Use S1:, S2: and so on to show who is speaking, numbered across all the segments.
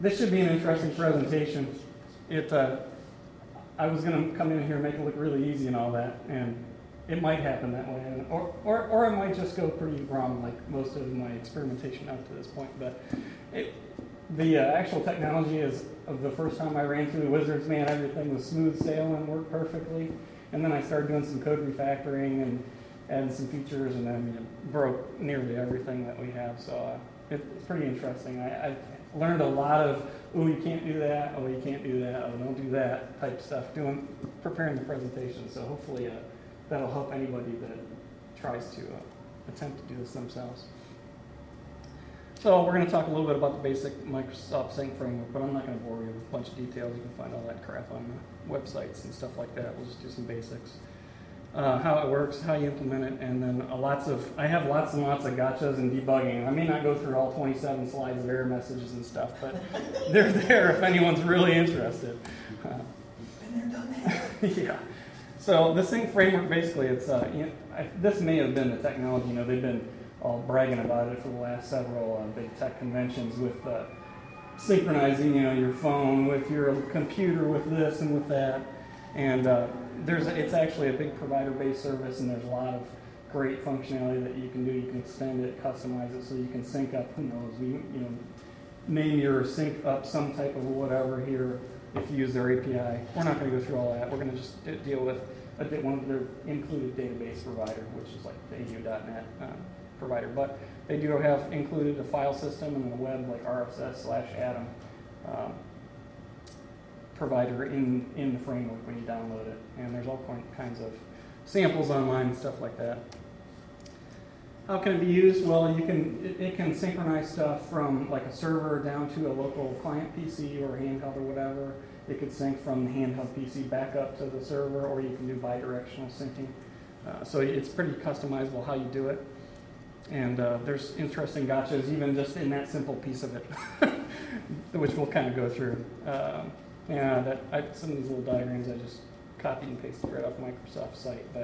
S1: This should be an interesting presentation. I was going to come in here and make it look really easy and all that, and it might happen that way, or it might just go pretty wrong, like most of my experimentation up to this point. But the actual technology is of the first time I ran through the Wizards, man, everything was smooth sailing, worked perfectly, and then I started doing some code refactoring and adding some features, and then it broke nearly everything that we have. So it's pretty interesting. I learned a lot of, oh, you can't do that, oh, you can't do that, oh, don't do that type stuff, preparing the presentation. So hopefully that'll help anybody that tries to attempt to do this themselves. So we're going to talk a little bit about the basic Microsoft Sync framework, but I'm not going to bore you with a bunch of details. You can find all that crap on the websites and stuff like that. We'll just do some basics. How it works, how you implement it, and then I have lots and lots of gotchas and debugging. I may not go through all 27 slides of error messages and stuff, but they're there if anyone's really interested.
S2: Been there, done that.
S1: Yeah. So the Sync framework, basically, it's this may have been the technology. They've been all bragging about it for the last several big tech conventions with synchronizing, your phone with your computer with this and with that, and it's actually a big provider-based service, and there's a lot of great functionality that you can do. You can extend it, customize it, so you can sync up. Who knows? Name your sync up some type of whatever here if you use their API. We're not going to go through all that. We're going to just deal with one of their included database provider, which is like the AU.NET provider. But they do have included a file system and a web like RSS/Atom provider in the framework when you download it. And there's all kinds of samples online and stuff like that. How can it be used? Well, it can synchronize stuff from like a server down to a local client PC or handheld or whatever. It could sync from the handheld PC back up to the server, or you can do bidirectional syncing. So it's pretty customizable how you do it. And there's interesting gotchas even just in that simple piece of it, which we'll kind of go through. Some of these little diagrams I just copied and pasted right off Microsoft's site. But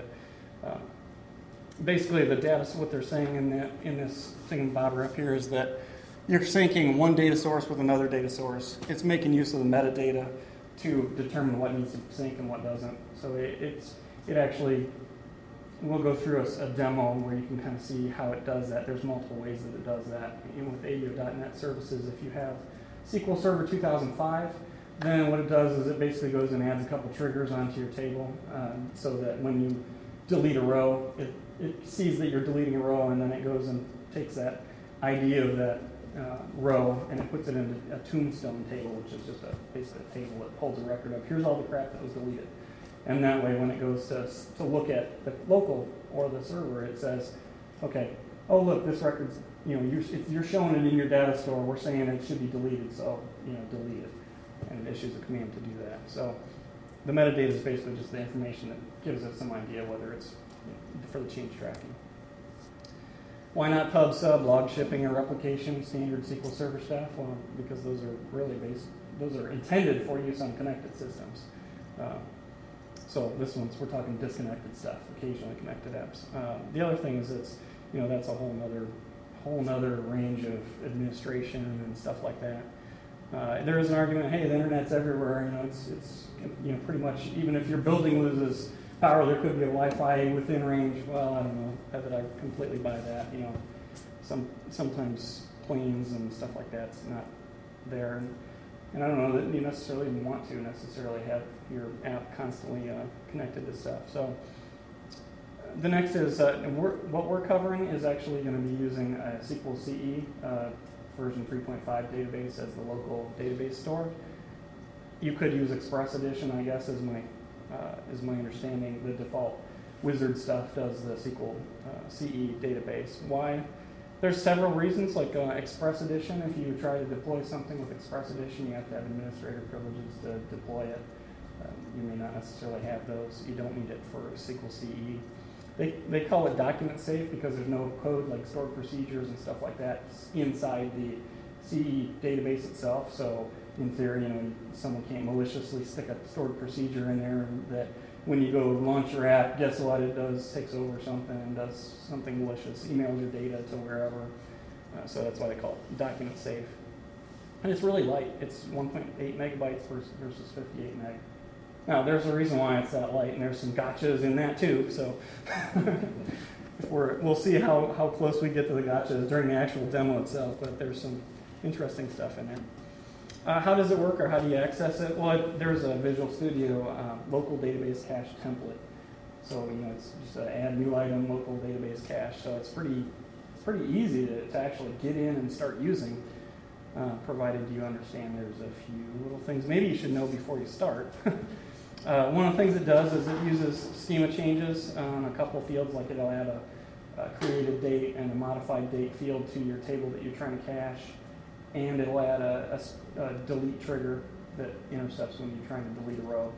S1: basically, the data, what they're saying in this thingamabobber up here is that you're syncing one data source with another data source. It's making use of the metadata to determine what needs to sync and what doesn't. So it actually, we'll go through a demo where you can kind of see how it does that. There's multiple ways that it does that. Even with AU.NET services, if you have SQL Server 2005, then what it does is it basically goes and adds a couple triggers onto your table so that when you delete a row, it sees that you're deleting a row, and then it goes and takes that ID of that row and it puts it into a tombstone table, which is just basically a table that holds a record of here's all the crap that was deleted. And that way, when it goes to look at the local or the server, it says, okay, oh look, this record's, you're showing it in your data store. We're saying it should be deleted, so delete it, and it issues a command to do that. So the metadata is basically just the information that gives us some idea whether it's for the change tracking. Why not pub, sub, log shipping, or replication, standard SQL Server stuff? Well, because those are really those are intended for use on connected systems. So we're talking disconnected stuff, occasionally connected apps. The other thing is that's a whole nother range of administration and stuff like that. There is an argument, hey, the internet's everywhere. It's pretty much, even if your building loses power, there could be a Wi-Fi within range. Well, I don't know that I completely buy that. Sometimes planes and stuff like that's not there. And I don't know that you necessarily even want to necessarily have your app constantly connected to stuff. So the next is, what we're covering is actually going to be using a SQL CE version 3.5 database as the local database store. You could use Express Edition, I guess, is my understanding. The default Wizard stuff does the SQL CE database. Why? There's several reasons, like Express Edition. If you try to deploy something with Express Edition, you have to have administrator privileges to deploy it. You may not necessarily have those. You don't need it for SQL CE. They call it document safe because there's no code like stored procedures and stuff like that inside the CE database itself. So in theory, someone can't maliciously stick a stored procedure in there that when you go launch your app, guess what it does? Takes over something and does something malicious, emails your data to wherever. So that's why they call it document safe. And it's really light. It's 1.8 megabytes versus 58 meg. Now, there's a reason why it's that light, and there's some gotchas in that too, so we'll see how close we get to the gotchas during the actual demo itself, but there's some interesting stuff in there. How does it work, or how do you access it? Well, there's a Visual Studio local database cache template. So, it's just an add new item, local database cache. So it's pretty easy to actually get in and start using, provided you understand there's a few little things maybe you should know before you start. One of the things it does is it uses schema changes on a couple fields, like it'll add a created date and a modified date field to your table that you're trying to cache, and it'll add a delete trigger that intercepts when you're trying to delete a row,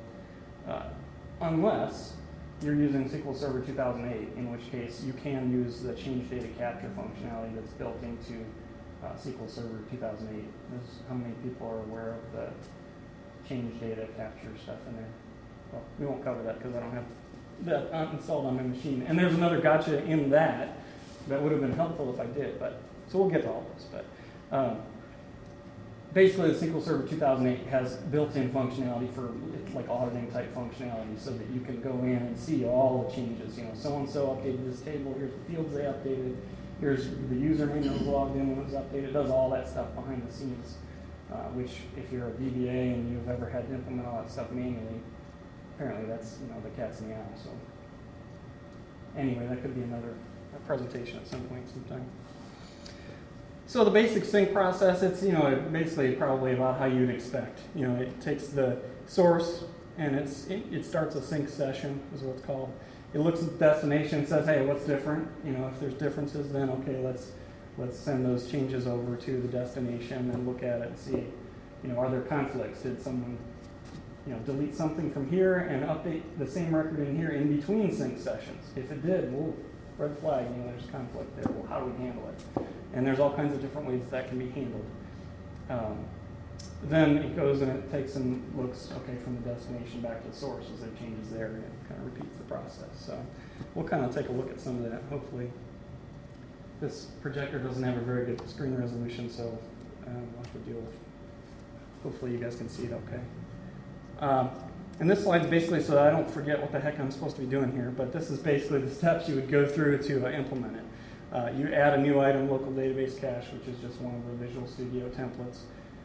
S1: unless you're using SQL Server 2008, in which case you can use the change data capture functionality that's built into SQL Server 2008. How many people are aware of the change data capture stuff in there? Well, we won't cover that because I don't have that installed on my machine. And there's another gotcha in that would have been helpful if I did, so we'll get to all this. But basically, the SQL Server 2008 has built-in functionality for like auditing type functionality, so that you can go in and see all the changes. So-and-so updated this table. Here's the fields they updated. Here's the username that was logged in when it was updated. It does all that stuff behind the scenes, which if you're a DBA and you've ever had to implement all that stuff manually, apparently that's the cat's meow. So anyway, that could be another presentation at some point sometime. So the basic sync process, it's basically probably about how you'd expect. It takes the source and it starts a sync session, is what it's called. It looks at the destination and says, hey, what's different? If there's differences, then okay, let's send those changes over to the destination and look at it and see, are there conflicts? Did someone delete something from here and update the same record in here in between sync sessions? If it did, well, red flag, there's conflict there. Well, how do we handle it? And there's all kinds of different ways that can be handled. Then it goes and it takes and looks, okay, from the destination back to the source. Is there changes there? And it kind of repeats the process. So we'll kind of take a look at some of that. Hopefully, this projector doesn't have a very good screen resolution, so we'll have to deal with. Hopefully, you guys can see it okay. And this slide's basically so that I don't forget what the heck I'm supposed to be doing here, but this is basically the steps you would go through to implement it. You add a new item, local database cache, which is just one of the Visual Studio templates.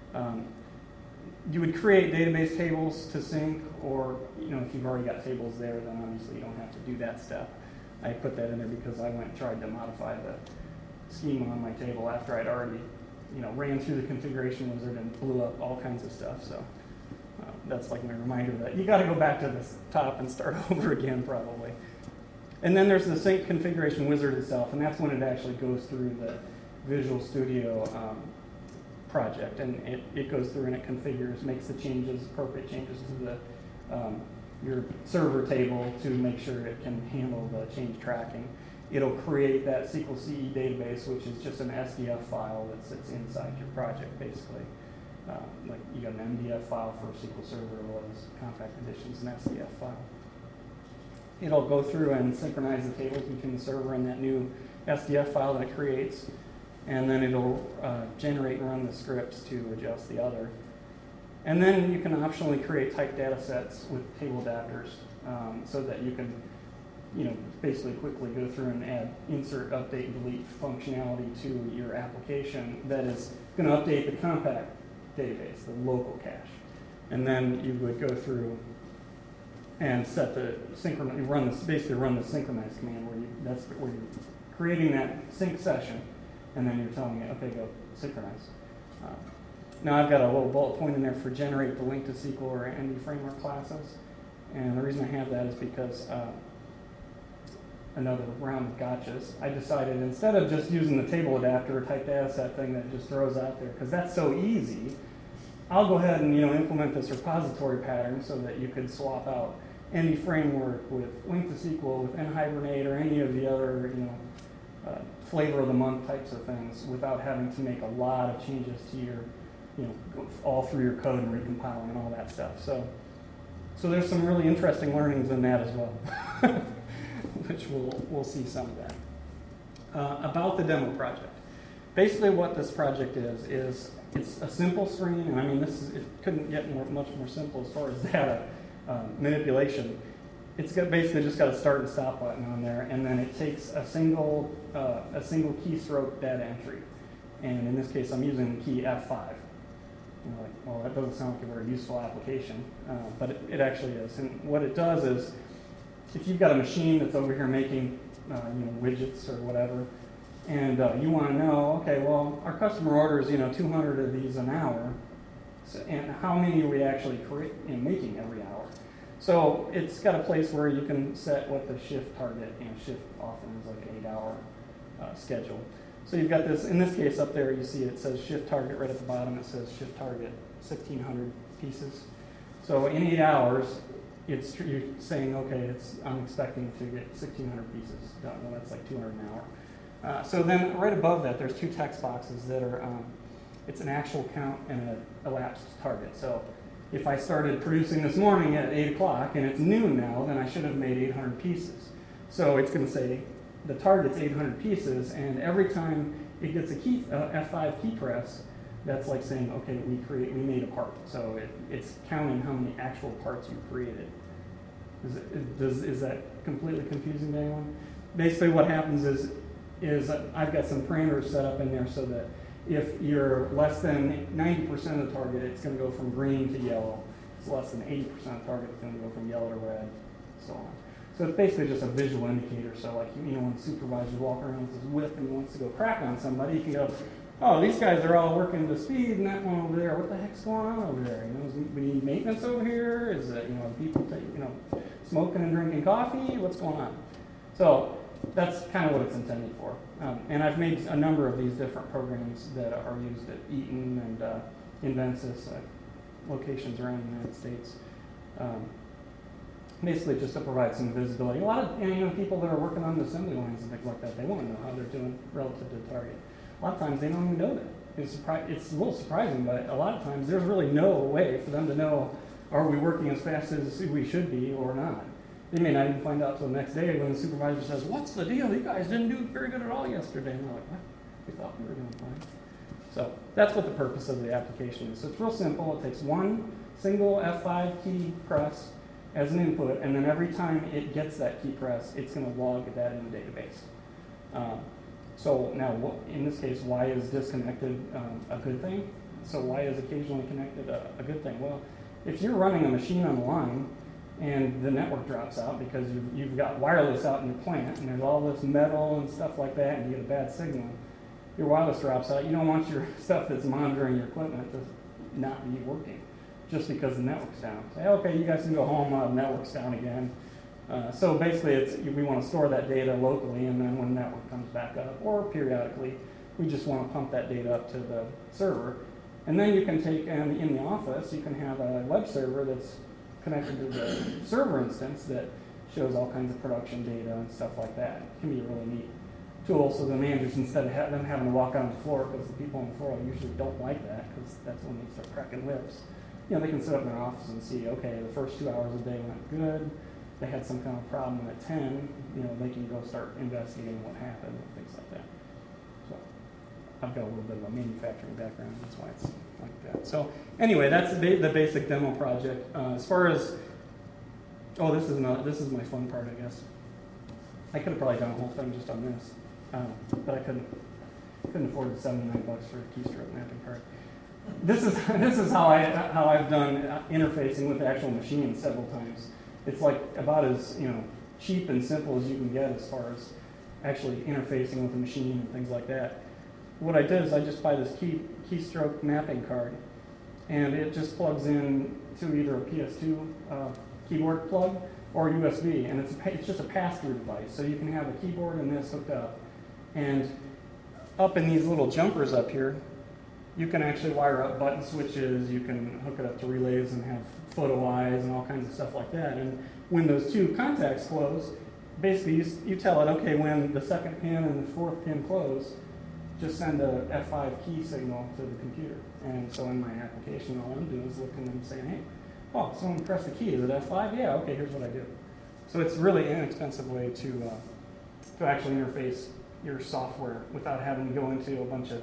S1: You would create database tables to sync, or if you've already got tables there, then obviously you don't have to do that step. I put that in there because I went and tried to modify the schema on my table after I'd already ran through the configuration wizard and blew up all kinds of stuff. So that's like my reminder that you got to go back to the top and start over again probably. And then there's the sync configuration wizard itself, and that's when it actually goes through the Visual Studio project, and it goes through and it configures, makes the changes, appropriate changes to the your server table to make sure it can handle the change tracking. It'll create that SQL CE database, which is just an SDF file that sits inside your project, basically. Like you got an MDF file for SQL Server, was Compact Editions, an SDF file. It'll go through and synchronize the tables between the server and that new SDF file that it creates, and then it'll generate and run the scripts to adjust the other. And then you can optionally create type data sets with table adapters so that you can basically quickly go through and add insert, update, and delete functionality to your application that is going to update the compact database, the local cache. And then you would go through and set the basically run the synchronize command that's where you're creating that sync session, and then you're telling it, okay, go synchronize. Now I've got a little bullet point in there for generate the link to SQL or MD framework classes, and the reason I have that is because another round of gotchas. I decided instead of just using the table adapter or type data set thing that just throws out there, because that's so easy, I'll go ahead and implement this repository pattern so that you could swap out any framework with Link to SQL, with NHibernate, or any of the other flavor of the month types of things without having to make a lot of changes to your, go all through your code and recompiling and all that stuff. So there's some really interesting learnings in that as well, which we'll see some of that. About the demo project. Basically what this project is It's a simple screen, and I mean, it couldn't get much more simple as far as data manipulation. It's basically just got a start and stop button on there, and then it takes a single keystroke data entry. And in this case, I'm using key F5. Well, that doesn't sound like a very useful application, but it actually is. And what it does is, if you've got a machine that's over here making widgets or whatever, and you want to know, okay, well, our customer orders 200 of these an hour, and how many are we actually making every hour? So it's got a place where you can set what the shift target, shift often is like an 8-hour schedule. So you've got this, in this case up there, you see it says shift target right at the bottom. It says shift target 1,600 pieces. So in 8 hours, you're saying, okay, I'm expecting to get 1,600 pieces done. Well, that's like 200 an hour. So then right above that, there's two text boxes that are, it's an actual count and an elapsed target. So if I started producing this morning at 8 o'clock and it's noon now, then I should have made 800 pieces. So it's going to say the target's 800 pieces, and every time it gets a F5 key press, that's like saying, okay, we made a part. So it's counting how many actual parts you created. Is that completely confusing to anyone? Basically what happens is I've got some parameters set up in there so that if you're less than 90% of the target, it's going to go from green to yellow. If it's less than 80% of the target, it's going to go from yellow to red, so on. So it's basically just a visual indicator. So like, when supervisors walk around with his whip and he wants to go crack on somebody, he can go, oh, these guys are all working to speed, and that one over there, what the heck's going on over there? We need maintenance over here? Is it, people smoking and drinking coffee? What's going on? So that's kind of what it's intended for. And I've made a number of these different programs that are used at Eaton and Invensis, locations around the United States. Basically just to provide some visibility. A lot of people that are working on the assembly lines and things like that, they want to know how they're doing relative to the target. A lot of times they don't even know that. It's a little surprising, but a lot of times there's really no way for them to know, are we working as fast as we should be or not. They may not even find out till the next day when the supervisor says, what's the deal? You guys didn't do very good at all yesterday. And they're like, what? We thought we were doing fine. So that's what the purpose of the application is. So it's real simple. It takes one single F5 key press as an input, and then every time it gets that key press, it's going to log that in the database. So now, in this case, why is disconnected a good thing? So why is occasionally connected a good thing? Well, if you're running a machine on the line and the network drops out because you've got wireless out in your plant and there's all this metal and stuff like that and you get a bad signal, your wireless drops out, you don't want your stuff that's monitoring your equipment to not be working just because the network's down. Say, okay, you guys can go home, the network's down again. So basically, we want to store that data locally, and then when the network comes back up, or periodically, we just want to pump that data up to the server. And then you can take, and in the office, you can have a web server that's connected to the server instance that shows all kinds of production data and stuff like that. It can be a really neat tool, so the managers, instead of them having to walk on the floor, because the people on the floor usually don't like that, because that's when they start cracking whips. They can sit up in their office and see, okay, the first 2 hours of the day went good. They had some kind of problem at 10, they can go start investigating what happened and things like that. So I've got a little bit of a manufacturing background, that's why it's like that. So anyway, that's the basic demo project. As far as, this is my fun part, I guess. I could have probably done a whole thing just on this, but I couldn't afford the $79 for a keystroke mapping card. This is how I've done interfacing with the actual machine several times. It's like about as cheap and simple as you can get as far as actually interfacing with the machine and things like that. What I did is I just buy this keystroke mapping card, and it just plugs in to either a PS2 keyboard plug or USB, and it's just a pass-through device. So you can have a keyboard and this hooked up, and up in these little jumpers up here, you can actually wire up button switches, you can hook it up to relays and have photo eyes and all kinds of stuff like that. And when those two contacts close, basically you tell it, okay, when the second pin and the fourth pin close, just send a F5 key signal to the computer. And so in my application, all I'm doing is looking and saying, hey, someone pressed the key, is it F5? Yeah, okay, here's what I do. So it's really an inexpensive way to actually interface your software without having to go into a bunch of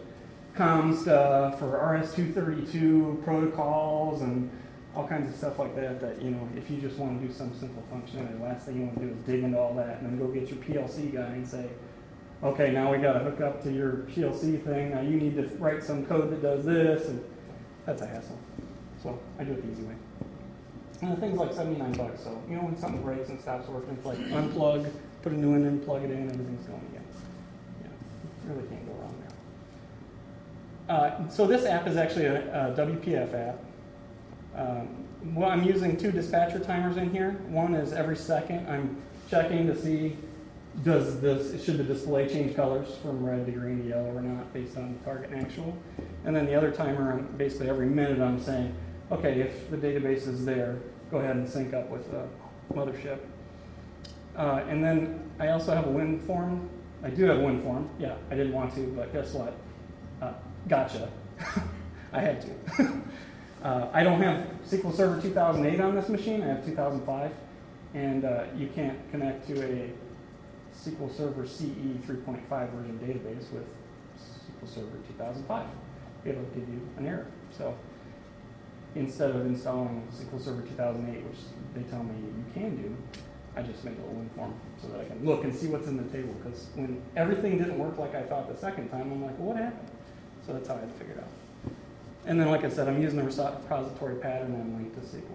S1: comm stuff or RS-232 protocols and all kinds of stuff like that, that, you know, if you just want to do some simple functionality, the last thing you want to do is dig into all that and then go get your PLC guy and say, okay, now we got to hook up to your PLC thing. Now you need to write some code that does this, and that's a hassle. So I do it the easy way. And the thing's like $79, so you know when something breaks and stops working, it's like unplug, put a new one in, plug it in, everything's going again. Yeah, really can't go wrong there. So this app is actually a WPF app. Well, I'm using 2 dispatcher timers in here. One is every second I'm checking to see should the display change colors from red to green to yellow or not based on the target and actual. And then the other timer, basically every minute I'm saying, okay, if the database is there, go ahead and sync up with the mothership. And then I also have a WinForm. I do have a WinForm. Yeah, I didn't want to, but guess what? Gotcha. I had to. I don't have SQL Server 2008 on this machine. I have 2005. And you can't connect to a SQL Server CE 3.5 version database with SQL Server 2005. It'll give you an error. So instead of installing SQL Server 2008, which they tell me you can do, I just make a little WinForm so that I can look and see what's in the table. Because when everything didn't work like I thought the second time, I'm like, well, what happened? So that's how I had to figure it out. And then, like I said, I'm using the repository pattern and link to SQL.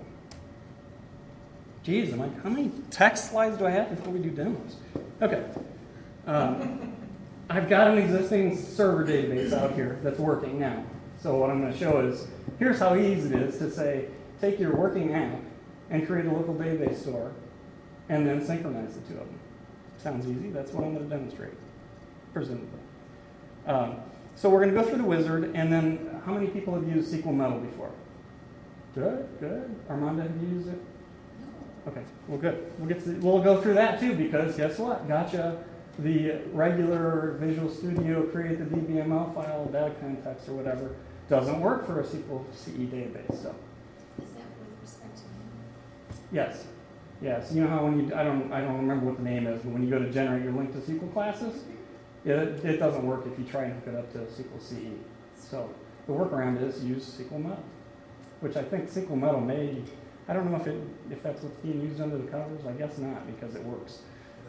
S1: Geez, how many text slides do I have before we do demos? Okay. I've got an existing server database out here that's working now. So what I'm going to show is, here's how easy it is to say, take your working app and create a local database store, and then synchronize the two of them. Sounds easy. That's what I'm going to demonstrate, presumably. So we're going to go through the wizard, and then how many people have used SQL Metal before? Good, good. Armanda, have you used it? Okay, well, good. We'll go through that too, because guess what? Gotcha. The regular Visual Studio create the DBML file, data context, or whatever, doesn't work for a SQL CE database. So.
S3: Is that with respect to name?
S1: Yes. Yes. You know how when you I don't remember what the name is, but when you go to generate your link to SQL classes, it doesn't work if you try and hook it up to SQL CE. So the workaround is use SQL Metal, which I think SQL Metal may. I don't know if that's what's being used under the covers. I guess not, because it works.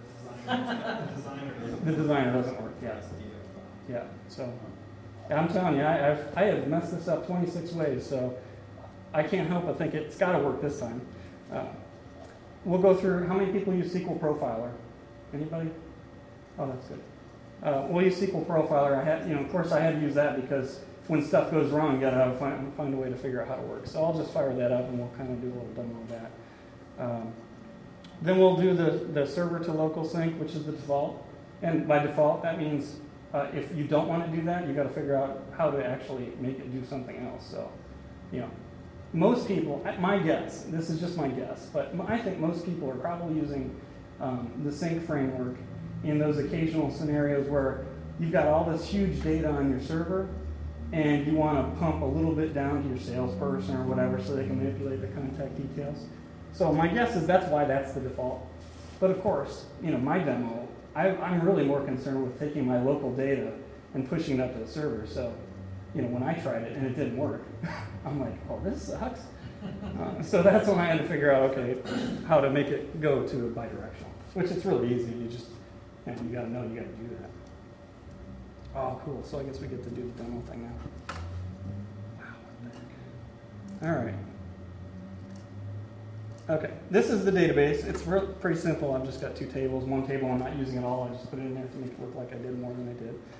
S1: The designer doesn't work. Yeah. Yeah. So yeah, I'm telling you, I have messed this up 26 ways. So I can't help but think it's got to work this time. We'll go through how many people use SQL Profiler. Anybody? Oh, that's good. We'll use SQL Profiler. Of course, I had to use that because when stuff goes wrong, you got to find a way to figure out how to work. So I'll just fire that up, and we'll kind of do a little demo of that. Then we'll do the server to local sync, which is the default. And by default, that means if you don't want to do that, you got to figure out how to actually make it do something else. So, most people, my guess, this is just my guess, but I think most people are probably using the sync framework in those occasional scenarios where you've got all this huge data on your server, and you want to pump a little bit down to your salesperson or whatever so they can manipulate the contact details. So my guess is that's why that's the default. But of course, my demo, I'm really more concerned with taking my local data and pushing it up to the server. So, when I tried it and it didn't work, I'm like, oh, this sucks. So that's when I had to figure out, okay, how to make it go to a bidirectional, which it's really easy. You just, you got to know you got to do that. Oh, cool. So I guess we get to do the demo thing now. Wow, what the heck. All right. Okay, this is the database. It's pretty simple. I've just got 2 tables. One table I'm not using at all. I just put it in there to make it look like I did more than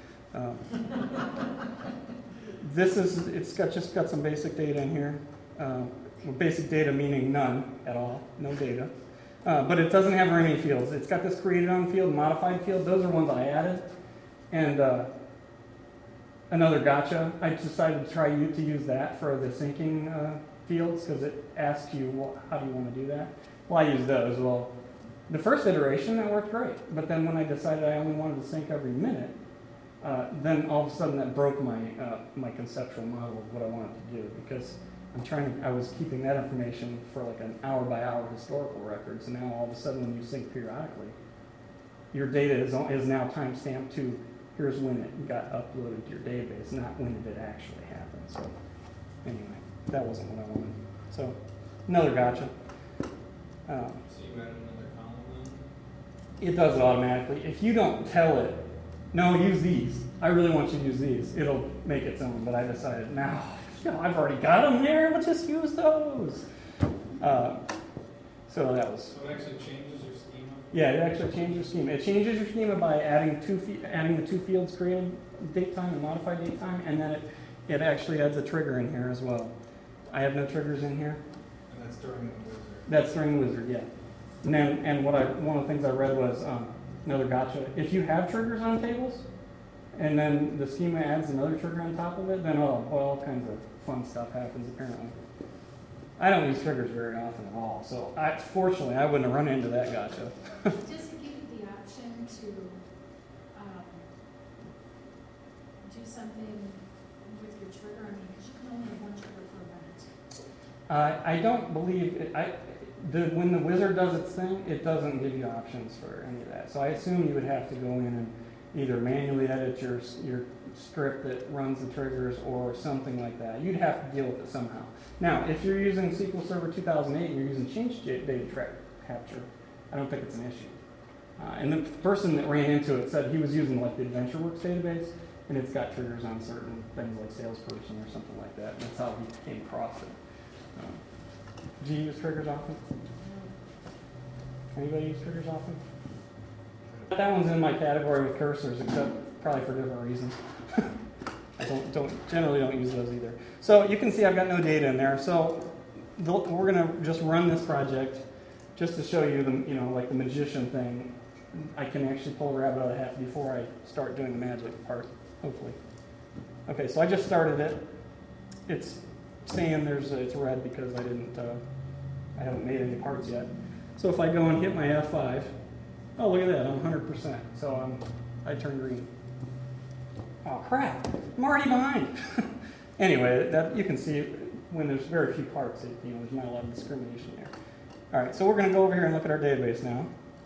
S1: I did. It's just got some basic data in here. Basic data meaning none at all, no data. But it doesn't have very many fields. It's got this created on field, modified field. Those are ones I added. And another gotcha. I decided to try to use that for the syncing fields because it asks you, well, how do you want to do that? Well, I use those. Well, the first iteration, that worked great. But then when I decided I only wanted to sync every minute, then all of a sudden that broke my conceptual model of what I wanted to do because I was keeping that information for like an hour-by-hour historical records, and now all of a sudden when you sync periodically, your data is now time-stamped to here's when it got uploaded to your database, not when did it actually happen. So anyway, that wasn't what I wanted. So another gotcha.
S2: So you add another column then?
S1: It does it automatically. If you don't tell it, no, use these. I really want you to use these. It'll make its own, but I decided, no, I've already got them there. Let's just use those. So that was.
S2: So it actually changes your schema?
S1: Yeah, it actually changes your schema. It changes your schema by adding adding the two fields created, date time and modified date time, and then it actually adds a trigger in here as well. I have no triggers in here.
S2: And that's during the wizard?
S1: That's during the wizard, yeah. And then, one of the things I read was another gotcha. If you have triggers on tables, and then the schema adds another trigger on top of it, then all kinds of fun stuff happens apparently. I don't use triggers very often at all, so fortunately I wouldn't have run into that gotcha.
S3: Does it give you the option to do something with your trigger? I mean, because you can only have one trigger per event.
S1: I don't believe when the wizard does its thing, it doesn't give you options for any of that. So I assume you would have to go in and either manually edit your script that runs the triggers or something like that. You'd have to deal with it somehow. Now, if you're using SQL Server 2008 and you're using change data capture, I don't think it's an issue. And the person that ran into it said he was using like the AdventureWorks database, and it's got triggers on certain things like salesperson or something like that. And that's how he came across it. Do you use triggers often? Anybody use triggers often? That one's in my category with cursors, except probably for different reasons. I generally don't use those either. So you can see I've got no data in there. So we're going to just run this project just to show you like the magician thing. I can actually pull a rabbit out of the hat before I start doing the magic part, hopefully. Okay, so I just started it. It's saying it's red because I haven't made any parts yet. So if I go and hit my F5, oh, look at that, I'm 100%. So I turn green. Oh, crap, I'm already behind. Anyway, that you can see when there's very few parts, there's not a lot of discrimination there. All right, so we're going to go over here and look at our database now.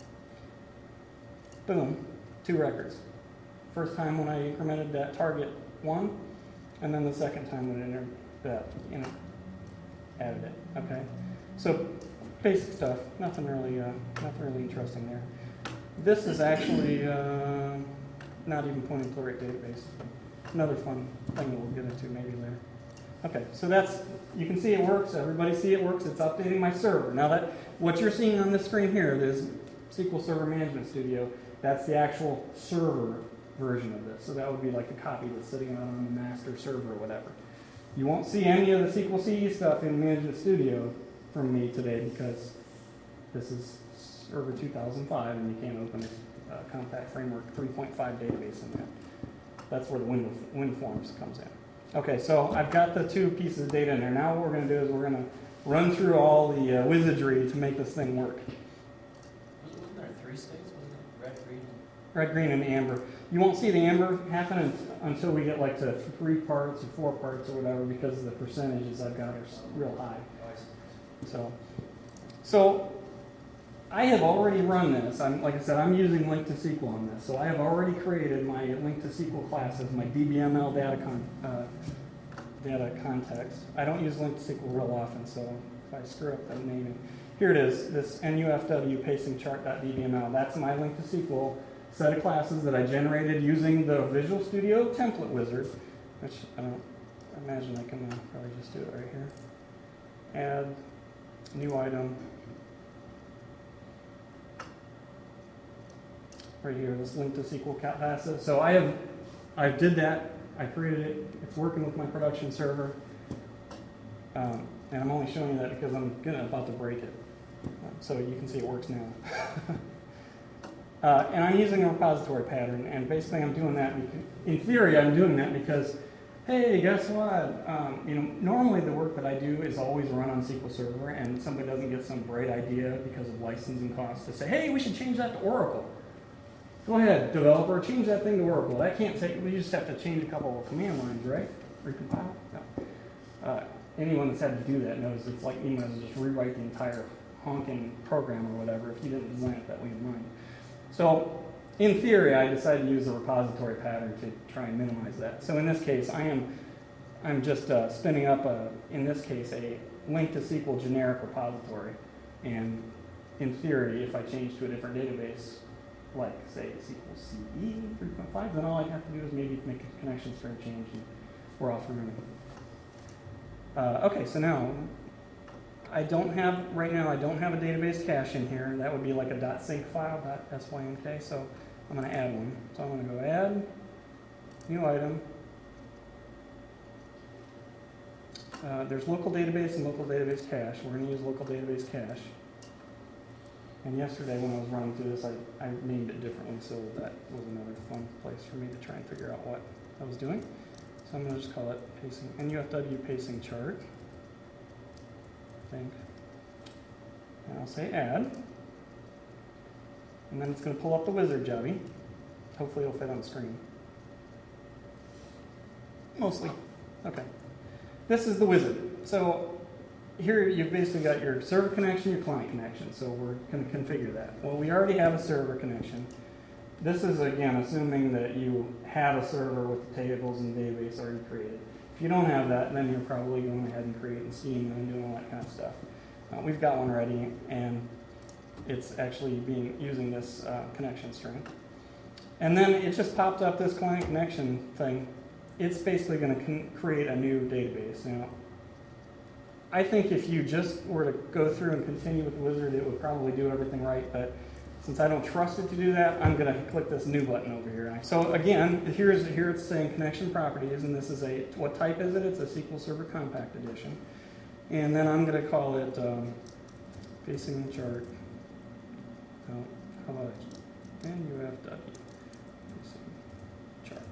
S1: Boom, 2 records. First time when I incremented that target 1, and then the second time when it added it. Okay, so basic stuff, nothing really interesting there. This is actually not even pointing to the right database. Another fun thing that we'll get into maybe later. Okay, so you can see it works. Everybody see it works. It's updating my server. Now what you're seeing on this screen here, this SQL Server Management Studio, that's the actual server version of this. So that would be like the copy that's sitting out on the master server or whatever. You won't see any of the SQL CE stuff in Management Studio from me today because this is Server 2005 and you can't open Compact Framework 3.5 database in that. That's where the WinForms comes in. Okay, so I've got the 2 pieces of data in there. Now what we're going to do is we're going to run through all the wizardry to make this thing work.
S4: Wasn't there 3 states? Wasn't it red, green?
S1: Red, green, and amber. You won't see the amber happen until we get like to 3 parts or 4 parts or whatever because the percentages I've got are real high. So I have already run this. Like I said, I'm using Link to SQL on this. So I have already created my Link to SQL classes, my DBML data context. I don't use Link to SQL real often, so if I screw up the naming. Here it is, this NUFW pacing chart.dbml. That's my Link to SQL set of classes that I generated using the Visual Studio template wizard, which I imagine I can probably just do it right here. Add new item. Right here, this Link to SQL classes. So I did that. I created it. It's working with my production server. And I'm only showing you that because I'm about to break it. So you can see it works now. And I'm using a repository pattern. And basically I'm doing that, in theory I'm doing that because, hey, guess what? Normally the work that I do is always run on SQL Server and somebody doesn't get some bright idea because of licensing costs to say, hey, we should change that to Oracle. Go ahead, developer, change that thing to Oracle. That can't take, we just have to change a couple of command lines, right? Recompile? No. Anyone that's had to do that knows it's like you might as well just rewrite the entire honking program or whatever if you didn't design it that way in mind. So in theory, I decided to use a repository pattern to try and minimize that. So in this case, I'm just spinning up, in this case, a link to SQL generic repository. And in theory, if I change to a different database, like say SQL CE 3.5, then all I have to do is maybe make a connection string change and we're off and running. Okay, so now, right now I don't have a database cache in here. That would be like a .sync file, .synk, so I'm going to add one. So I'm going to go add, new item. There's local database and local database cache. We're going to use local database cache. And yesterday when I was running through this, I named it differently, so that was another fun place for me to try and figure out what I was doing. So I'm going to just call it pacing, NUFW pacing chart, I think. And I'll say add. And then it's going to pull up the wizard jobby. Hopefully it'll fit on the screen. Mostly. Okay. This is the wizard. So here you've basically got your server connection, your client connection. So we're going to configure that. Well, we already have a server connection. This is, again, assuming that you have a server with the tables and database already created. If you don't have that, then you're probably going ahead and creating schema and doing all that kind of stuff. We've got one ready, and it's actually using this connection string. And then it just popped up this client connection thing. It's basically going to create a new database. Now, I think if you just were to go through and continue with the wizard, it would probably do everything right, but since I don't trust it to do that, I'm going to click this new button over here. So again, here it's saying connection properties, and this is what type is it? It's a SQL Server Compact Edition. And then I'm going to call it pacing chart. Oh, how about it? NUFW pacing chart.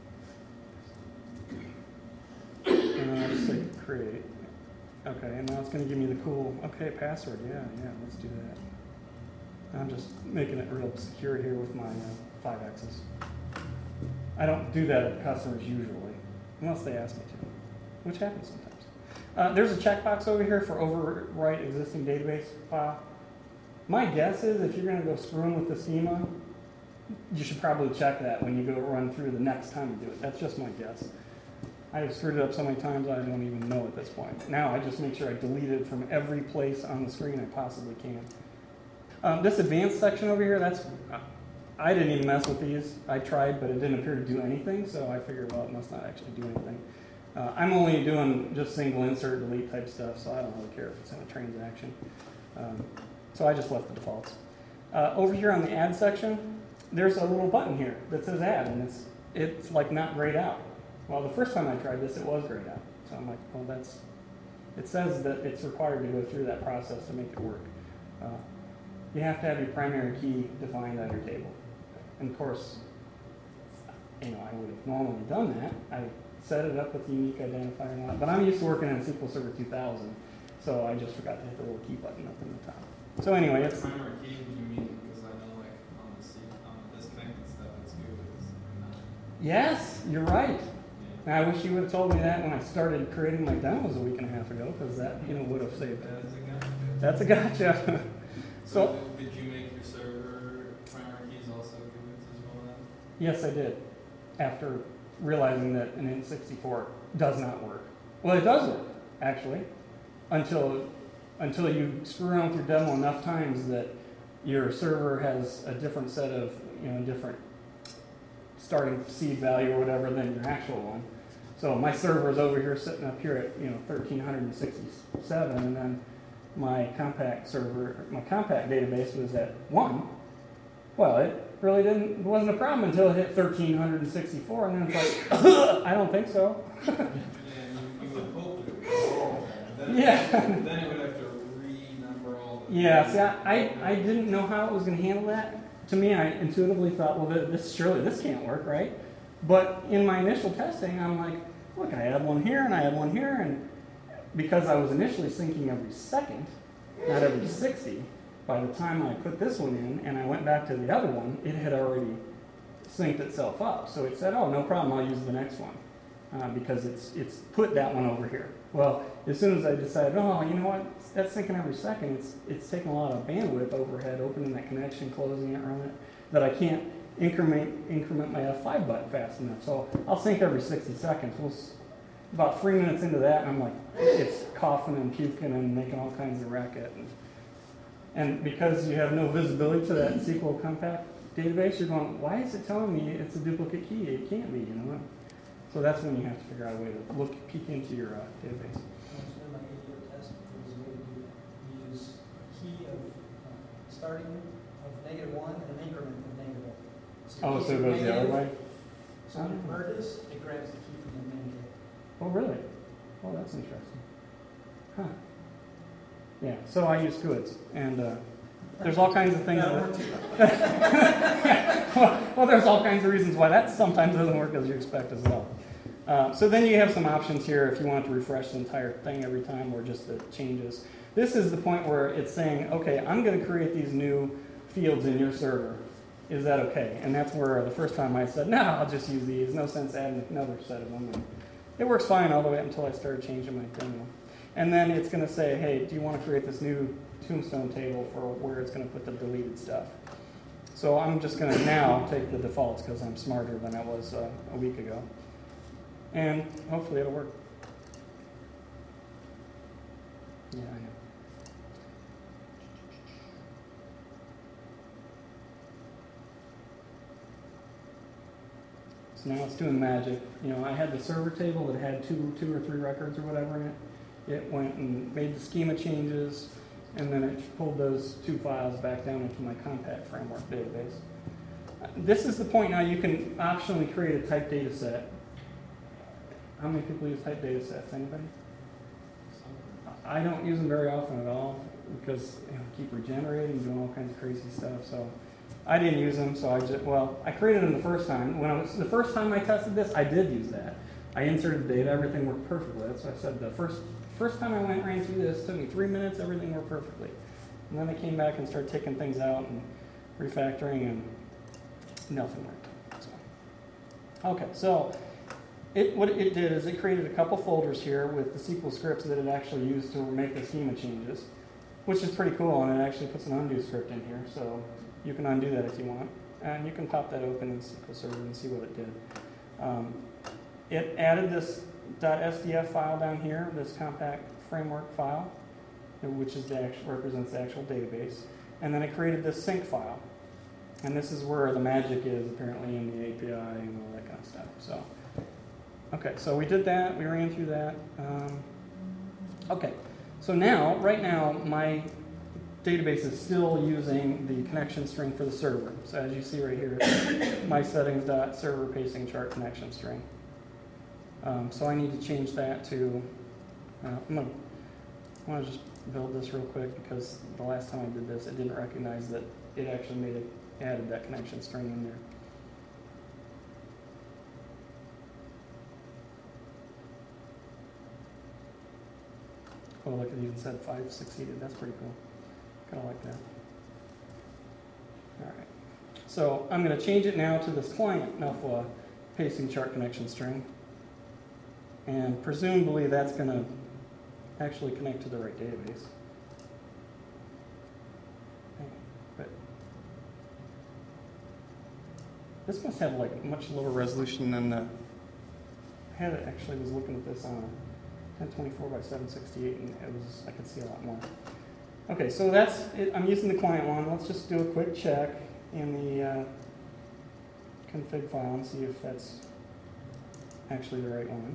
S1: And then I'll just say create. Okay, and now it's going to give me the cool, password. Yeah, let's do that. I'm just making it real secure here with my 5-axis. I don't do that at customers usually, unless they ask me to, which happens sometimes. There's a checkbox over here for overwrite existing database file. My guess is if you're going to go screwing with the schema, you should probably check that when you go run through the next time you do it. That's just my guess. I have screwed it up so many times I don't even know at this point. Now I just make sure I delete it from every place on the screen I possibly can. This advanced section over here, I didn't even mess with these. I tried, but it didn't appear to do anything, so I figured, well, it must not actually do anything. I'm only doing just single insert, delete type stuff, so I don't really care if it's in a transaction. So I just left the defaults. Over here on the add section, there's a little button here that says add, and it's like not grayed out. Well, the first time I tried this, it was grayed out. So I'm like, well, it says that it's required to go through that process to make it work. You have to have your primary key defined on your table. And of course, I would have normally done that. I set it up with the unique identifier and all that, but I'm used to working in SQL Server 2000, so I just forgot to hit the little key button up in the top. So anyway, it's...
S2: Primary key, what do you mean? Because I know like on the disconnected stuff, it's good. It's not.
S1: Yes, you're right. Now, I wish you would have told me that when I started creating my demos a week and a half ago, because that would have saved it.
S2: That's a gotcha.
S1: That's a gotcha. So
S2: did you make your server primary keys also commits as well then?
S1: yes, I did. After realizing that an int64 does not work. Well, it does work, actually, until you screw around with your demo enough times that your server has a different set of, different starting seed value or whatever than your actual one. So my server is over here sitting up here at 1367, and then my compact database was at 1. Well, it wasn't a problem until it hit 1364, and then it's like, I don't think so.
S2: Yeah, you would hope it would. Then it would have to renumber all the...
S1: Yeah, see, I didn't know how it was going to handle that. To me, I intuitively thought, well, this can't work, right? But in my initial testing, I'm like, look, I add one here, and I add one here, and because I was initially syncing every second, not every 60, by the time I put this one in and I went back to the other one, it had already synced itself up. So it said, oh, no problem, I'll use the next one because it's put that one over here. Well, as soon as I decided, oh, you know what, that's syncing every second, it's taking a lot of bandwidth overhead, opening that connection, closing it, running it, that I can't increment my F5 button fast enough. So I'll sync every 60 seconds. About 3 minutes into that, I'm like, it's coughing and puking and making all kinds of racket. And because you have no visibility to that SQL compact database, you're going, why is it telling me it's a duplicate key? It can't be, you know. So that's when you have to figure out a way to peek into your database.
S5: One of my ADO test was a way to do that. You use a key of starting of -1 and an increment of -1.
S1: Oh, so it goes the other way?
S5: So when you convert this, it grabs the key from the main key.
S1: Oh, really? Oh, that's interesting. Huh. Yeah, so I use GUIDs, and there's all kinds of things well, there's all kinds of reasons why that sometimes doesn't work as you expect as well. So then you have some options here if you want to refresh the entire thing every time or just the changes. This is the point where it's saying, okay, I'm going to create these new fields in your server. Is that okay? And that's where the first time I said, no, I'll just use these. No sense adding another set of them. And it works fine all the way up until I started changing my thing. And then it's going to say, hey, do you want to create this new tombstone table for where it's going to put the deleted stuff? So I'm just going to now take the defaults because I'm smarter than I was a week ago. And hopefully it'll work. Yeah, I know. So now it's doing magic. You know, I had the server table that had two or three records or whatever in it. It went and made the schema changes, and then it pulled those two files back down into my compact framework database. This is the point now you can optionally create a type data set. How many people use type data sets? Anybody? I don't use them very often at all because I keep regenerating, doing all kinds of crazy stuff. So I didn't use them. So I created them the first time. The first time I tested this, I did use that. I inserted the data, everything worked perfectly. That's what I said. The first time I ran through this, it took me 3 minutes, everything worked perfectly. And then I came back and started taking things out and refactoring, and nothing worked. Okay, so what it did is it created a couple folders here with the SQL scripts that it actually used to make the schema changes, which is pretty cool, and it actually puts an undo script in here, so you can undo that if you want. And you can pop that open in SQL Server and see what it did. It added this .sdf file down here, this compact framework file, which is represents the actual database. And then it created this sync file. And this is where the magic is, apparently, in the API and all that kind of stuff. So, okay, so we did that. We ran through that. Okay, so now, right now, my database is still using the connection string for the server. So as you see right here, my settings.server pacing chart connection string. So I need to change that to, I want to just build this real quick because the last time I did this, it didn't recognize that it actually added that connection string in there. Oh, look, it even said 5 succeeded. That's pretty cool. Kind of like that. All right. So I'm going to change it now to this client NUFLA pacing chart connection string. And presumably that's going to actually connect to the right database. But this must have like much lower resolution than the. I actually was looking at this on a 1024 by 768, and I could see a lot more. Okay, so that's it. I'm using the client one. Let's just do a quick check in the config file and see if that's actually the right one.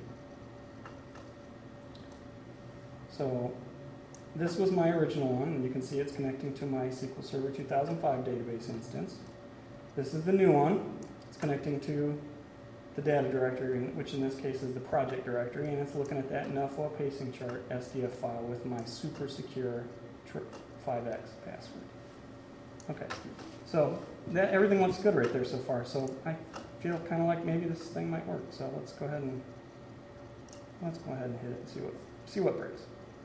S1: So this was my original one, and you can see it's connecting to my SQL Server 2005 database instance. This is the new one. It's connecting to the data directory, which in this case is the project directory, and it's looking at that NUFLA pacing chart SDF file with my super secure 5x password. Okay, so everything looks good right there so far. So I feel kind of like maybe this thing might work. So let's go ahead and hit it and see what breaks.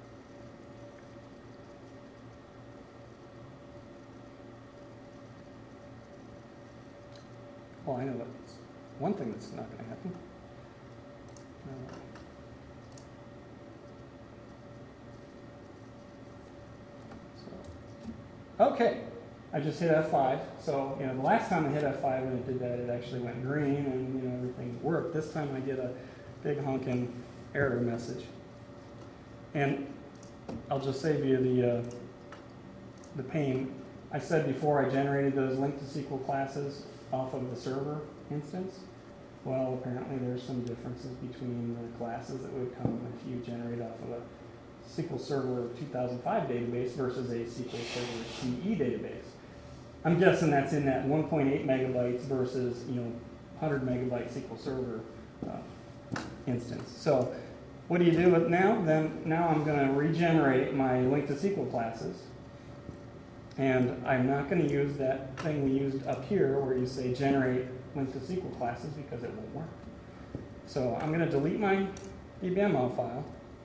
S1: Well, I know that's one thing that's not going to happen. Okay, I just hit F5. So, the last time I hit F5 and it did that, it actually went green and, everything worked. This time I get a big honking error message. And I'll just save you the pain. I said before I generated those link to SQL classes off of the server instance. Well, apparently there's some differences between the classes that would come if you generate off of a SQL Server 2005 database versus a SQL Server CE database. I'm guessing that's in that 1.8 megabytes versus 100 megabyte SQL Server instance. So what do you do with now? Now I'm going to regenerate my link to SQL classes, and I'm not going to use that thing we used up here where you say generate link to SQL classes because it won't work. So I'm going to delete my DBML file.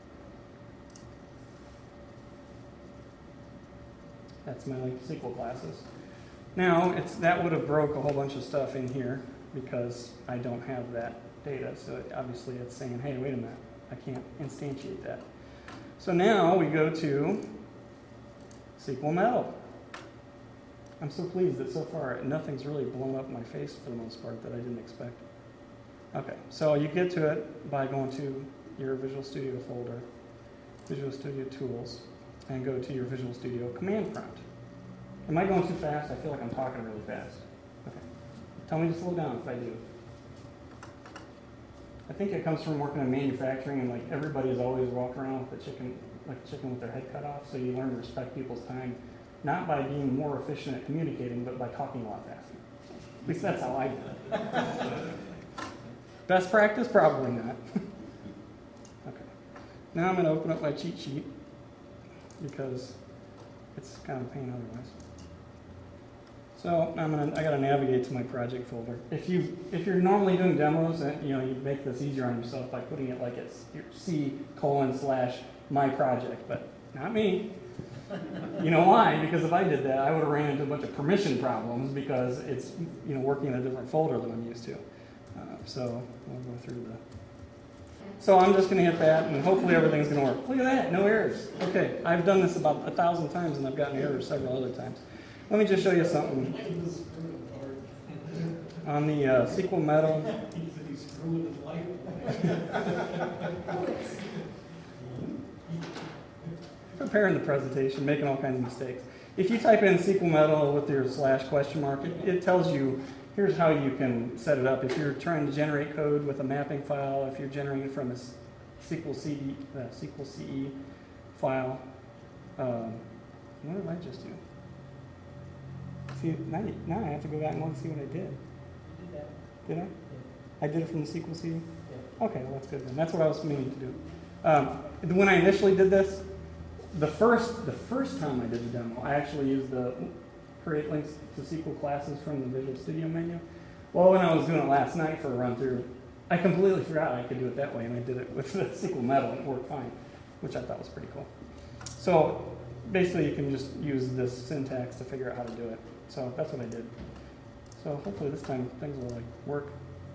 S1: That's my link to SQL classes. Now, that would have broke a whole bunch of stuff in here because I don't have that data. So obviously it's saying, hey, wait a minute, I can't instantiate that. So now we go to SQL Metal. I'm so pleased that so far nothing's really blown up in my face for the most part that I didn't expect. Okay, so you get to it by going to your Visual Studio folder, Visual Studio Tools, and go to your Visual Studio command prompt. Am I going too fast? I feel like I'm talking really fast. Okay. Tell me to slow down if I do. I think it comes from working in manufacturing, and like everybody's always walking around with a chicken with their head cut off, so you learn to respect people's time, not by being more efficient at communicating, but by talking a lot faster. At least that's how I do it. Best practice? Probably not. Okay. Now I'm going to open up my cheat sheet because it's kind of a pain otherwise. So I got to navigate to my project folder. If you're normally doing demos, you make this easier on yourself by putting it like it's C:/my project, but not me. You know why? Because if I did that, I would have ran into a bunch of permission problems because it's working in a different folder than I'm used to. So we'll go through the. So I'm just going to hit that, and hopefully everything's going to work. Look at that, no errors. Okay, I've done this about 1,000 times, and I've gotten errors several other times. Let me just show you something. On the SQL Metal. Preparing the presentation, making all kinds of mistakes. If you type in SQL Metal with your / it tells you here's how you can set it up. If you're trying to generate code with a mapping file, if you're generating from a SQL CE file, what did I just do? See, now I have to go back and look and see what I did.
S5: You did that.
S1: Did I?
S5: Yeah.
S1: I did it from the SQL CE?
S5: Yeah.
S1: Okay, well that's good then. That's what I was meaning to do. When I initially did this, the first time I did the demo, I actually used the create links to SQL classes from the Visual Studio menu. Well, when I was doing it last night for a run through, I completely forgot I could do it that way, and I did it with the SQL Metal, and it worked fine, which I thought was pretty cool. So basically, you can just use this syntax to figure out how to do it. So that's what I did. So hopefully this time things will work.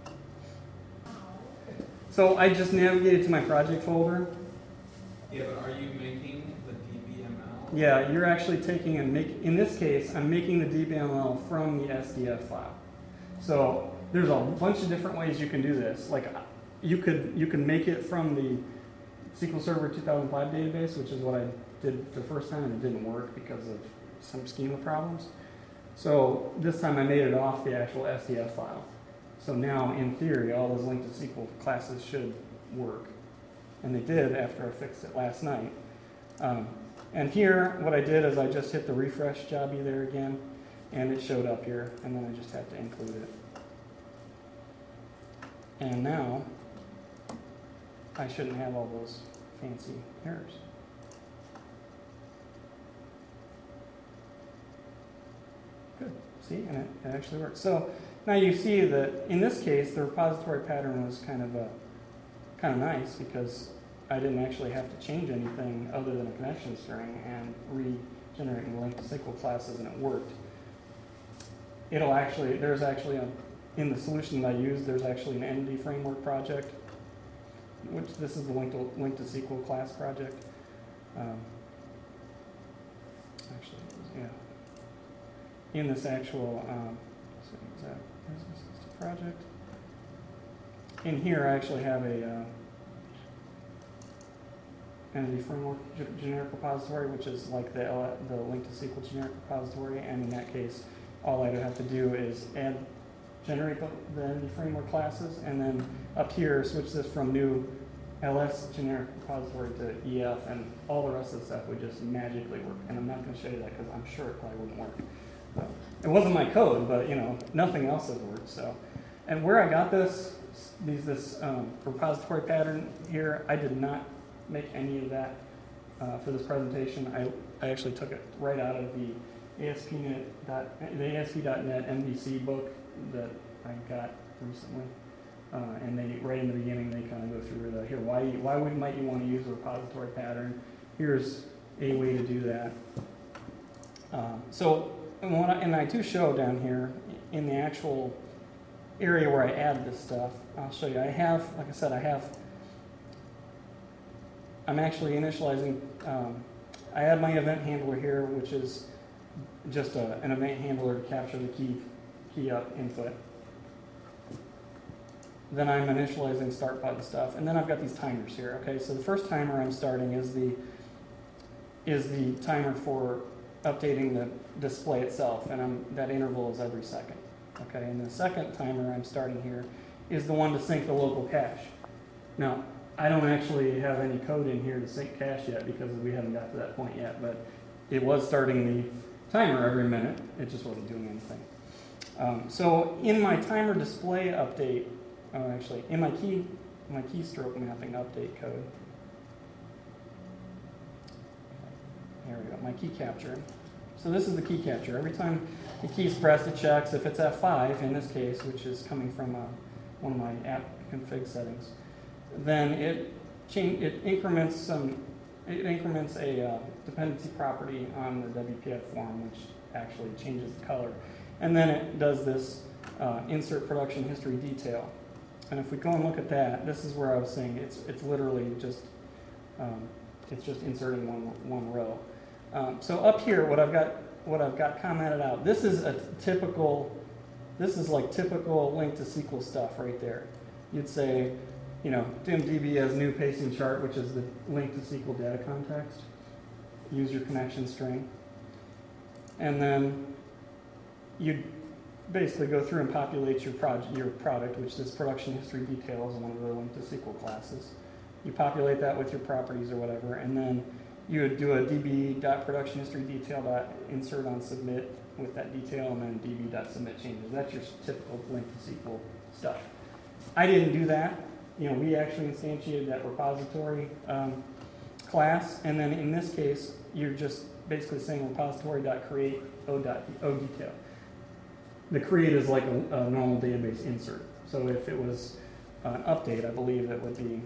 S1: So I just navigated to my project folder.
S2: Yeah, but are you making the DBML?
S1: Yeah, you're actually taking and in this case, I'm making the DBML from the SDF file. So there's a bunch of different ways you can do this. Like you can make it from the SQL Server 2005 database, which is what I did the first time, and it didn't work because of some schema problems. So this time I made it off the actual SDF file. So now, in theory, all those linked to SQL classes should work. And they did after I fixed it last night. And here, what I did is I just hit the refresh jobby there again, and it showed up here, and then I just have to include it. And now, I shouldn't have all those fancy errors. Good. See, and it actually works. So now you see that in this case, the repository pattern was kind of nice because I didn't actually have to change anything other than a connection string and regenerate the link to SQL classes, and it worked. There's actually in the solution that I used, there's actually an entity framework project, which this is the link to SQL class project. in this actual so is that business system project. In here, I actually have a entity framework generic repository, which is like the link to SQL generic repository, and in that case, all I would have to do is generate the entity framework classes, and then up here, switch this from new LS generic repository to EF, and all the rest of the stuff would just magically work. And I'm not going to show you that because I'm sure it probably wouldn't work. So, it wasn't my code, but nothing else has worked. So, and where I got this repository pattern here, I did not make any of that for this presentation. I actually took it right out of the ASP.NET MVC book that I got recently. And they, right in the beginning, they kind of go through the, here, why might you want to use a repository pattern? Here's a way to do that. And I do show down here in the actual area where I add this stuff. I'll show you. I have, like I said, I'm actually initializing, I add my event handler here, which is just an event handler to capture the key up input. Then I'm initializing start button stuff, and then I've got these timers here. Okay, so the first timer I'm starting is the timer for updating the display itself, and that interval is every second. Okay, and the second timer I'm starting here is the one to sync the local cache. Now, I don't actually have any code in here to sync cache yet because we haven't got to that point yet, but it was starting the timer every minute. It just wasn't doing anything. So in my timer display update, actually, in my keystroke mapping update code, here we go, my key capture. So this is the key capture. Every time the key's pressed, it checks if it's at 5, in this case, which is coming from one of my app config settings. Then it increments a dependency property on the WPF form, which actually changes the color. And then it does this insert production history detail. And if we go and look at that, this is where I was saying it's literally just inserting one row. So up here, what I've got commented out. This is like typical link to SQL stuff right there. You'd say, DIMDB has new pasting chart, which is the link to SQL data context. Use your connection string, and then you'd basically go through and populate your product, which this production history detail is one of the link to SQL classes. You populate that with your properties or whatever, and then you would do a db.productionhistorydetail.insert on submit with that detail, and then db.submit changes. That's your typical link to SQL stuff. I didn't do that. We actually instantiated that repository class, and then in this case, you're just basically saying repository.create o.detail. The create is like a normal database insert. So if it was an update, I believe it would be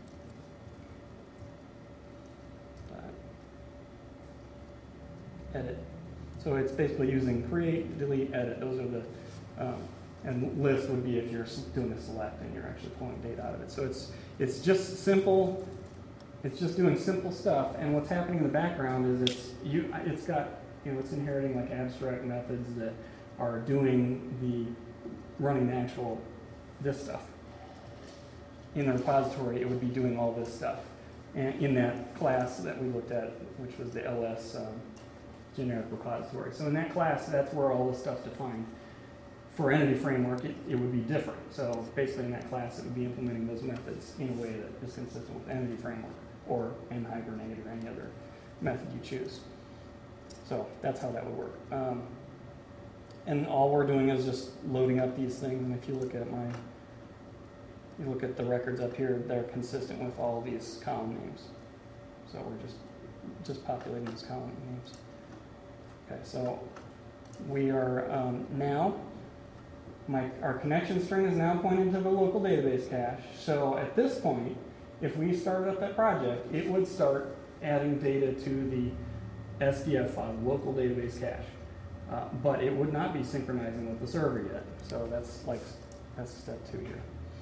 S1: edit. So it's basically using create, delete, edit. Those are the, and list would be if you're doing a select and you're actually pulling data out of it. So it's just simple. It's just doing simple stuff. And what's happening in the background is it's got it's inheriting like abstract methods that are running the actual this stuff. In the repository, it would be doing all this stuff. And in that class that we looked at, which was the LS generic repository. So in that class, that's where all this stuff's defined. For Entity Framework, it would be different. So basically in that class, it would be implementing those methods in a way that is consistent with Entity Framework or NHibernate or any other method you choose. So that's how that would work. And all we're doing is just loading up these things. And if you look at the records up here, they're consistent with all these column names. So we're just populating these column names. Okay, so we are now, our connection string is now pointing to the local database cache. So at this point, if we started up that project, it would start adding data to the SDF file, local database cache. But it would not be synchronizing with the server yet. So that's step 2 here.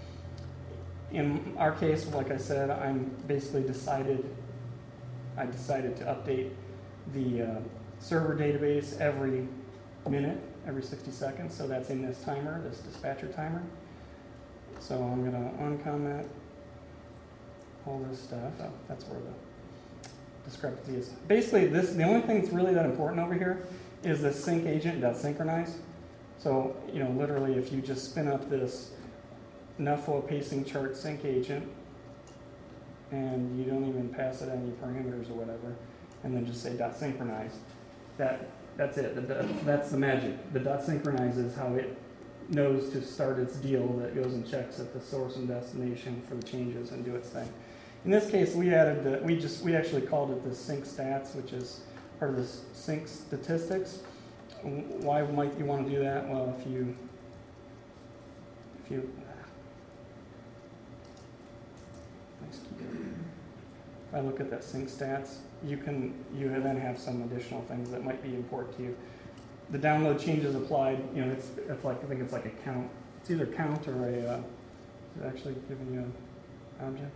S1: In our case, like I said, I decided to update the server database every minute every 60 seconds. So that's in this timer, this dispatcher timer. So I'm going to uncomment all this stuff. Oh, that's where the discrepancy is. Basically, the only thing that's really that important over here is the sync agent .synchronize. So, literally, if you just spin up this NUFO pacing chart sync agent, and you don't even pass it any parameters or whatever, and then just say .synchronize, that's it. That's the magic. The .synchronize is how it knows to start its deal that goes and checks at the source and destination for the changes and do its thing. In this case, we added we actually called it the sync stats, which is part of the sync statistics. Why might you want to do that? Well, if you if I look at that sync stats, you then have some additional things that might be important to you. The download changes applied, it's like, I think it's like a count. It's either count or it's actually giving you an object,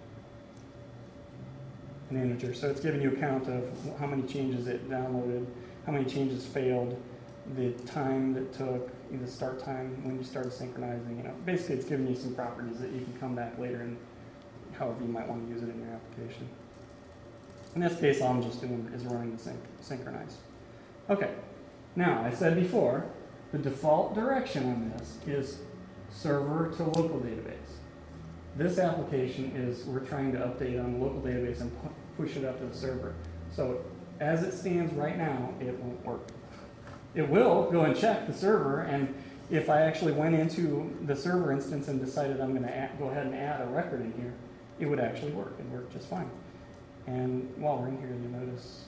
S1: an integer. So it's giving you a count of how many changes it downloaded, how many changes failed, the time that took, the start time when you started synchronizing. Basically, it's giving you some properties that you can come back later and however you might want to use it in your application. In this case, all I'm just doing is running the synchronize. Okay. Now, I said before, the default direction on this is server to local database. This application is we're trying to update on the local database and push it up to the server. So as it stands right now, it won't work. It will go and check the server, and if I actually went into the server instance and decided I'm going to go ahead and add a record in here, it would actually work. It'd work just fine. And while we're in here, you notice,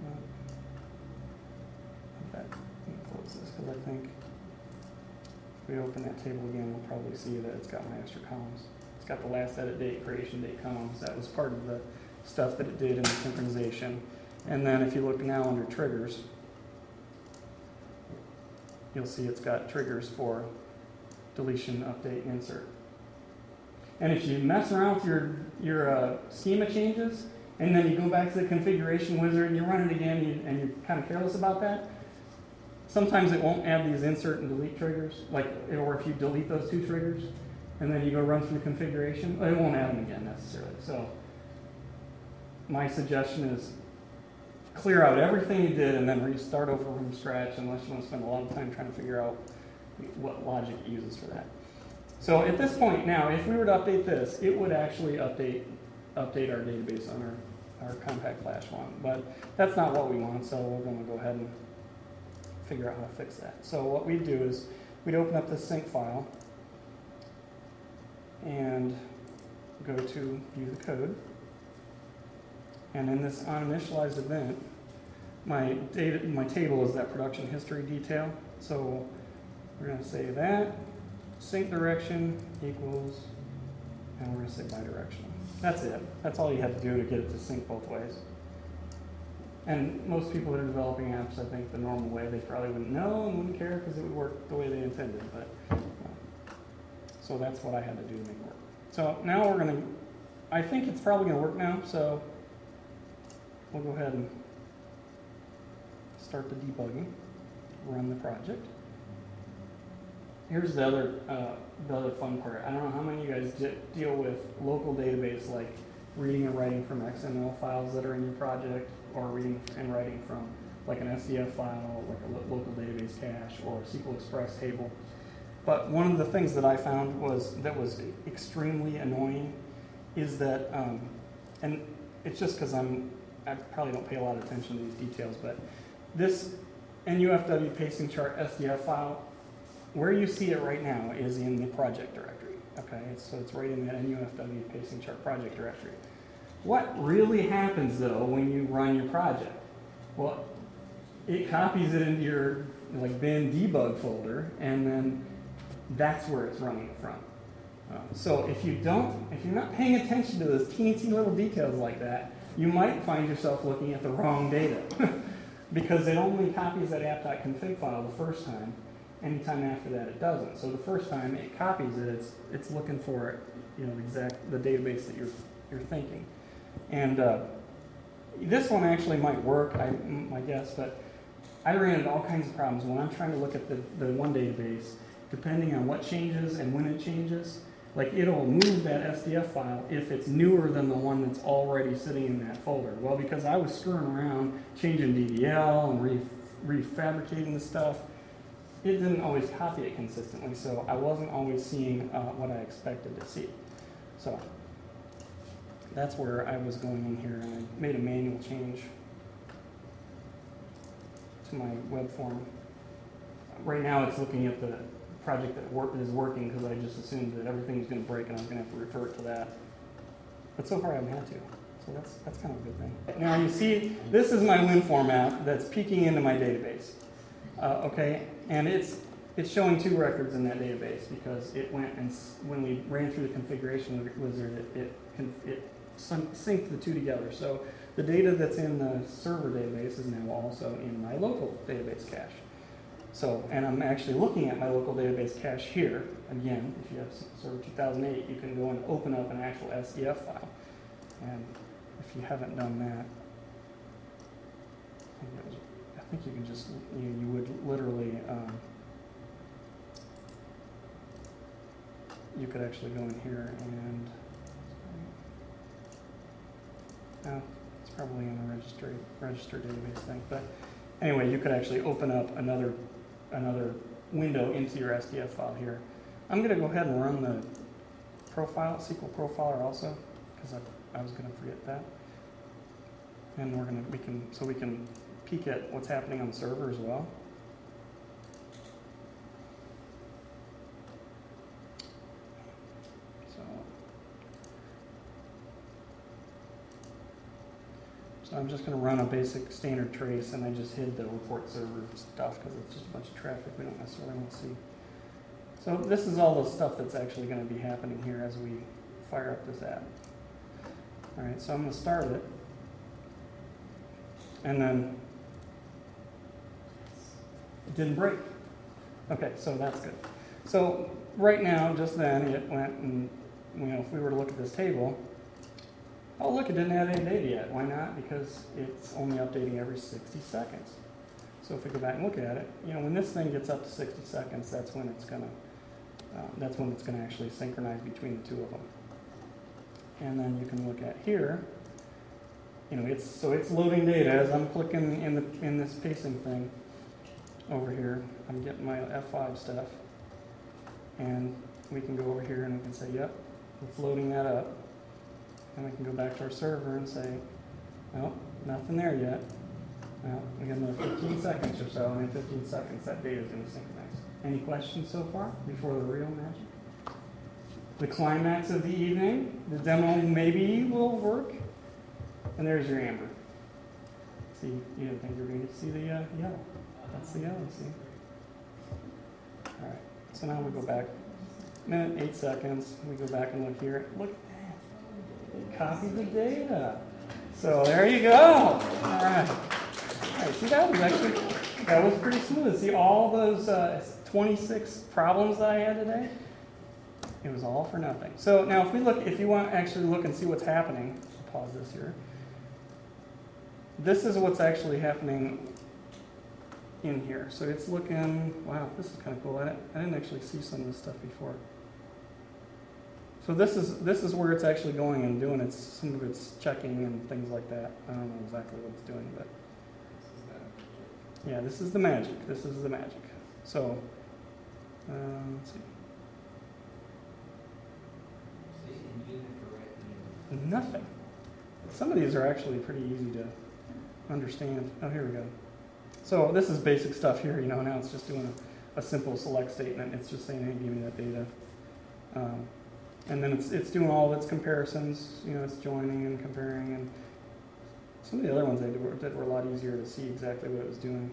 S1: let me close this, because I think if we open that table again, we'll probably see that it's got my extra columns. It's got the last edit date, creation date columns. That was part of the stuff that it did in the synchronization. And then if you look now under triggers, you'll see it's got triggers for deletion, update, and insert. And if you mess around with your schema changes, and then you go back to the configuration wizard and you run it again, and you're kind of careless about that, sometimes it won't add these insert and delete triggers, or if you delete those two triggers, and then you go run through the configuration, it won't add them again necessarily. So my suggestion is clear out everything you did and then restart over from scratch, unless you want to spend a lot of time trying to figure out what logic it uses for that. So at this point now, if we were to update this, it would actually update our database on our compact flash one. But that's not what we want, so we're going to go ahead and figure out how to fix that. So what we'd do is we'd open up this sync file and go to view the code. And in this oninitialized event, my table is that production history detail. So we're going to say that sync direction equals, and we're going to say bidirectional. That's it. That's all you have to do to get it to sync both ways. And most people that are developing apps, I think the normal way, they probably wouldn't know and wouldn't care because it would work the way they intended. But so that's what I had to do to make it work. So now we're going to, I think it's probably going to work now. So we'll go ahead and start the debugging, run the project. Here's the other fun part. I don't know how many of you guys deal with local database, like reading and writing from XML files that are in your project, or reading and writing from like an SDF file, like a local database cache, or a SQL Express table. But one of the things that I found was extremely annoying is that, and it's just because I probably don't pay a lot of attention to these details, but this NUFW pacing chart SDF file, where you see it right now is in the project directory. Okay, so it's right in that NUFW pacing chart project directory. What really happens though when you run your project? Well, it copies it into your bin debug folder, and then that's where it's running it from. So if you're not paying attention to those teensy little details like that, you might find yourself looking at the wrong data because it only copies that app.config file the first time. Anytime after that, it doesn't. So the first time it copies it, it's looking for the database that you're thinking. And this one actually might work, my guess, but I ran into all kinds of problems when I'm trying to look at the one database, depending on what changes and when it changes. Like it'll move that SDF file if it's newer than the one that's already sitting in that folder. Well, because I was screwing around, changing DDL and refabricating the stuff, it didn't always copy it consistently, so I wasn't always seeing what I expected to see. So that's where I was going in here, and I made a manual change to my web form. Right now it's looking at the project that is working because I just assumed that everything was going to break and I was going to have to revert to that. But so far I haven't had to. So that's kind of a good thing. Now you see, this is my WinForm app that's peeking into my database. Okay, and it's showing 2 records in that database because it went and when we ran through the configuration wizard, it synced the 2 together. So the data that's in the server database is now also in my local database cache. So, and I'm actually looking at my local database cache here. Again, if you have Server 2008, you can go and open up an actual SDF file. And if you haven't done that, I think you can just, you would literally, you could actually go in here and, it's probably in the register database thing, but anyway, you could actually open up another window into your SDF file here. I'm going to go ahead and run the profile, SQL profiler also, because I was going to forget that. And we can peek at what's happening on the server as well. So I'm just going to run a basic standard trace, and I just hid the report server stuff because it's just a bunch of traffic we don't necessarily want to see. So this is all the stuff that's actually going to be happening here as we fire up this app. All right, so I'm going to start it, and then it didn't break. Okay, so that's good. So right now, just then, it went and, if we were to look at this table, oh, look, it didn't add any data yet. Why not? Because it's only updating every 60 seconds. So if we go back and look at it, when this thing gets up to 60 seconds, that's when it's going to actually synchronize between the 2 of them. And then you can look at here. It's loading data as I'm clicking in this pacing thing over here. I'm getting my F5 stuff, and we can go over here and we can say, yep, it's loading that up. And we can go back to our server and say, no, nothing there yet. Well, we got another 15 seconds or so, and in 15 seconds that data is going to synchronize. Any questions so far before the real magic? The climax of the evening, the demo maybe will work. And there's your amber. See, you didn't think you were going to see the yellow. That's the yellow, see? All right, so now we go back. Minute, 8 seconds. We go back and look here. Look at that. Copy the data. So there you go. All right. All right. See, that was pretty smooth. See all those 26 problems that I had today? It was all for nothing. So now if you want to actually look and see what's happening, I'll pause this here. This is what's actually happening in here. So it's looking, wow, this is kind of cool. I didn't actually see some of this stuff before. So this is where it's actually going and doing some of its checking and things like that. I don't know exactly what it's doing, but yeah, this is the magic. This is the magic. So let's see. Nothing. Some of these are actually pretty easy to understand. Oh, here we go. So this is basic stuff here. Now it's just doing a simple select statement. It's just saying, hey, give me that data. And then it's doing all of its comparisons, it's joining and comparing, and some of the other ones I did were a lot easier to see exactly what it was doing.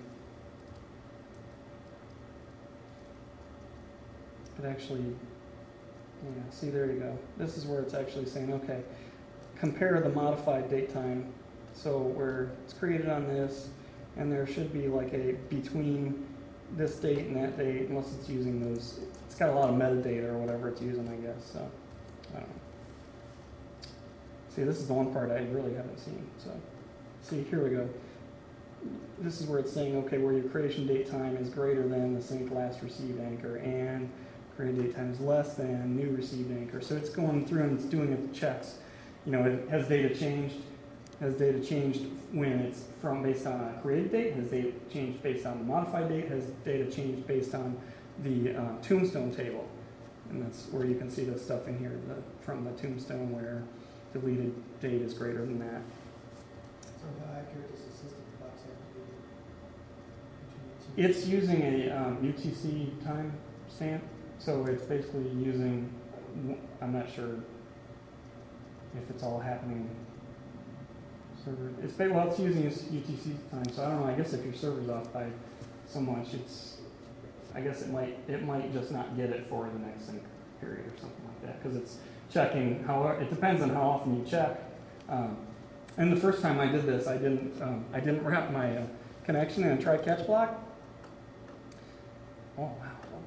S1: It actually, see, there you go. This is where it's actually saying, okay, compare the modified date time, so where it's created on this, and there should be like a between this date and that date, unless it's using those. It's got a lot of metadata or whatever it's using, I guess. So, I don't know. See, this is the one part I really haven't seen. So, see, here we go. this is where it's saying, okay, where your creation date time is greater than the sync last received anchor and creation date time is less than new received anchor. So it's going through and it's doing the checks. You know, has data changed? Has data changed when it's from based on a created date? Has data changed based on the modified date? Has data changed based on the tombstone table? And that's where you can see the stuff in here from the tombstone where deleted date is greater than that.
S5: So how accurate does the system clocks have to be?
S1: It's using a UTC time stamp, so it's basically using, I'm not sure if it's all happening. It's using UTC time, so I don't know. I guess if your server's off by so much, I guess it might just not get it for the next sync period or something like that, because it's checking. It depends on how often you check. And the first time I did this, I didn't wrap my connection in a try catch block. Oh wow, love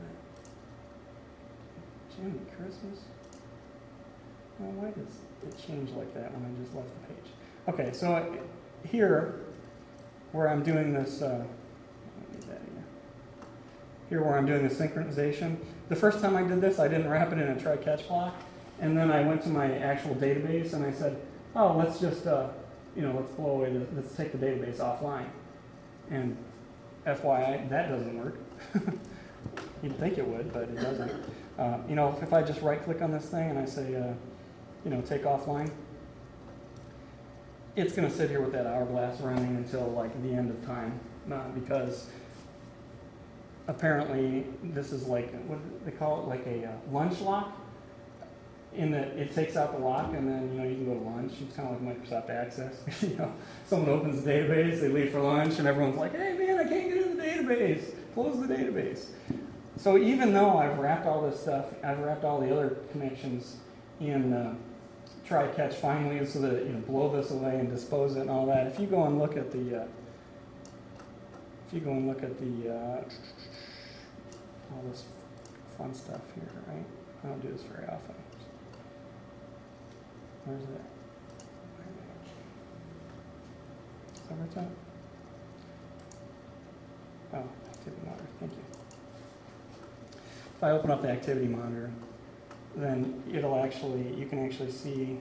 S1: that. Jimmy Christmas. Well, why does it change like that when I just left the page? Okay, so here, where I'm doing this, here where I'm doing the synchronization, the first time I did this, I didn't wrap it in a try-catch block, and then I went to my actual database and I said, oh, let's just, let's blow away, let's take the database offline. And FYI, that doesn't work. You'd think it would, but it doesn't. If I just right-click on this thing and I say, take offline, it's going to sit here with that hourglass running until like the end of time, because apparently this is like, what do they call it, like a lunch lock, in that it takes out the lock and then you can go to lunch. It's kind of like Microsoft Access. Someone opens the database, they leave for lunch, and everyone's like, hey man, I can't get in the database. Close the database. So even though I've wrapped all this stuff, I've wrapped all the other connections in try catch finally, so that blow this away and dispose it and all that. If you go and look at the all this fun stuff here, right? I don't do this very often. Where's that? Is that where it's at? Oh, activity monitor. Thank you. If I open up the activity monitor, then you can actually see,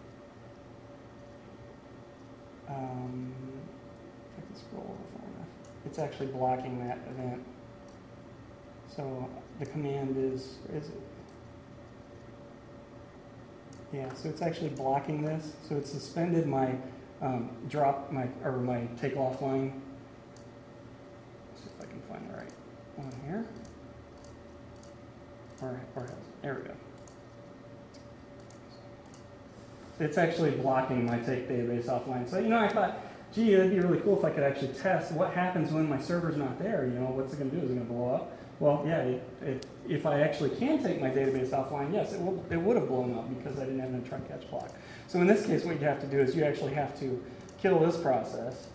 S1: if I can scroll over far enough, it's actually blocking that event. So the command is it? Yeah, so it's actually blocking this. So it's suspended my my take offline. Let's see if I can find the right one here. There we go. It's actually blocking my take database offline. So, I thought, gee, that'd be really cool if I could actually test what happens when my server's not there. What's it going to do? Is it going to blow up? Well, yeah, if I actually can take my database offline, yes, it would have blown up because I didn't have a try-catch block. So in this case, what you have to do is you actually have to kill this process.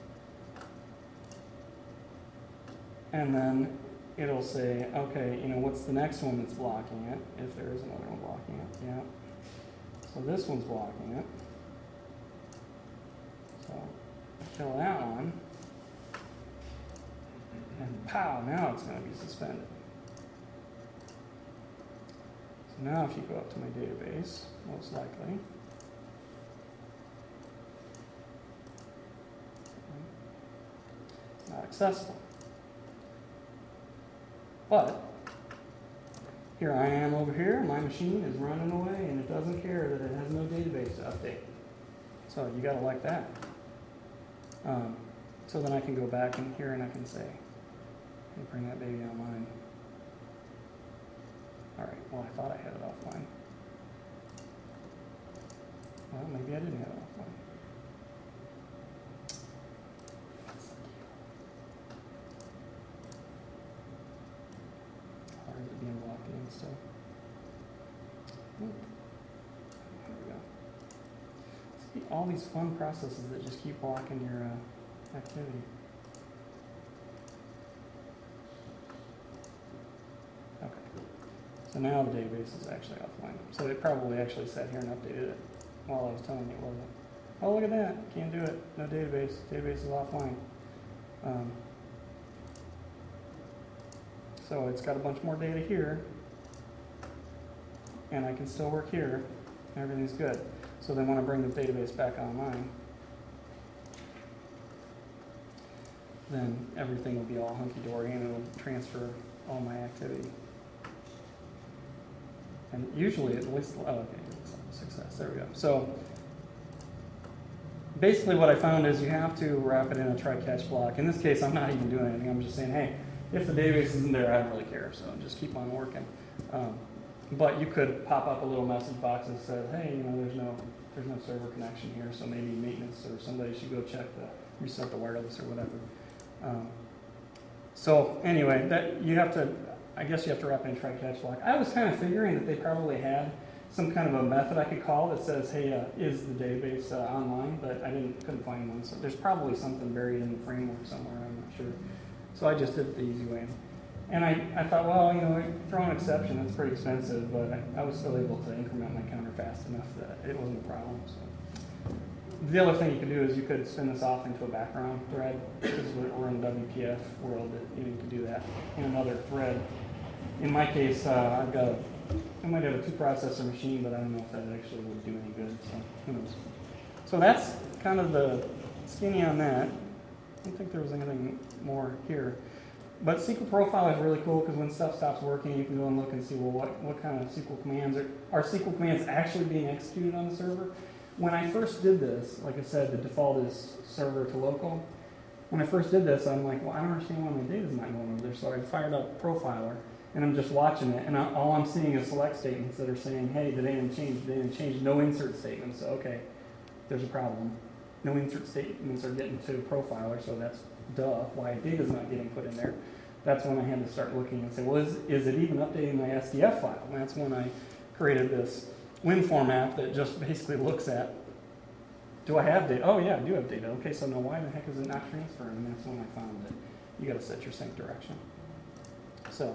S1: And then it'll say, okay, what's the next one that's blocking it? If there is another one blocking it, yeah. So this one's blocking it. So kill that one. And pow, now it's going to be suspended. So now if you go up to my database, most likely, not accessible. But here I am over here, my machine is running away and it doesn't care that it has no database to update. So you gotta like that. So then I can go back in here and I can say, hey, bring that baby online. All right, well I thought I had it offline. Well, maybe I didn't have it offline. Or is it being locked in still? Here we go. See, all these fun processes that just keep blocking your activity. Okay. So now the database is actually offline. So it probably actually sat here and updated it while I was telling you it wasn't. Oh, look at that. Can't do it. No database. Database is offline. Um, so it's got a bunch more data here, and I can still work here. Everything's good. So then when I bring the database back online, then everything will be all hunky-dory and it'll transfer all my activity. And usually at least, oh, okay, success, there we go. So basically what I found is you have to wrap it in a try-catch block. In this case, I'm not even doing anything. I'm just saying, hey, if the database isn't there, I don't really care. So just keep on working. But you could pop up a little message box that says, hey, you know, there's no server connection here, so maybe maintenance or somebody should go check reset the wireless or whatever. So anyway, I guess you have to wrap in try-catch block. I was kind of figuring that they probably had some kind of a method I could call that says, hey, is the database online? But I couldn't find one. So there's probably something buried in the framework somewhere. I'm not sure. So I just did it the easy way. And I thought, well, you know, throw an exception. It's pretty expensive, but I was still able to increment my counter fast enough that it wasn't a problem. So the other thing you could do is you could spin this off into a background thread, because we're in the WPF world. That you can do that in another thread. In my case, I might have a 2-processor machine, but I don't know if that actually would do any good. So who knows? So that's kind of the skinny on that. I don't think there was anything more here. But SQL Profile is really cool because when stuff stops working, you can go and look and see, well, what kind of SQL commands are SQL commands actually being executed on the server? When I first did this, like I said, the default is server to local. When I first did this, I'm like, well, I don't understand why my data's not going over there. So I fired up Profiler, and I'm just watching it, and all I'm seeing is select statements that are saying, hey, the data didn't change, no insert statements. So, okay, there's a problem. No insert statements are getting to Profiler, so that's duh, why data's not getting put in there. That's when I had to start looking and say, well, is it even updating my SDF file? And that's when I created this WinForm app that just basically looks at, do I have data? Oh yeah, I do have data. Okay, so now why the heck is it not transferring? And that's when I found that you got to set your sync direction. So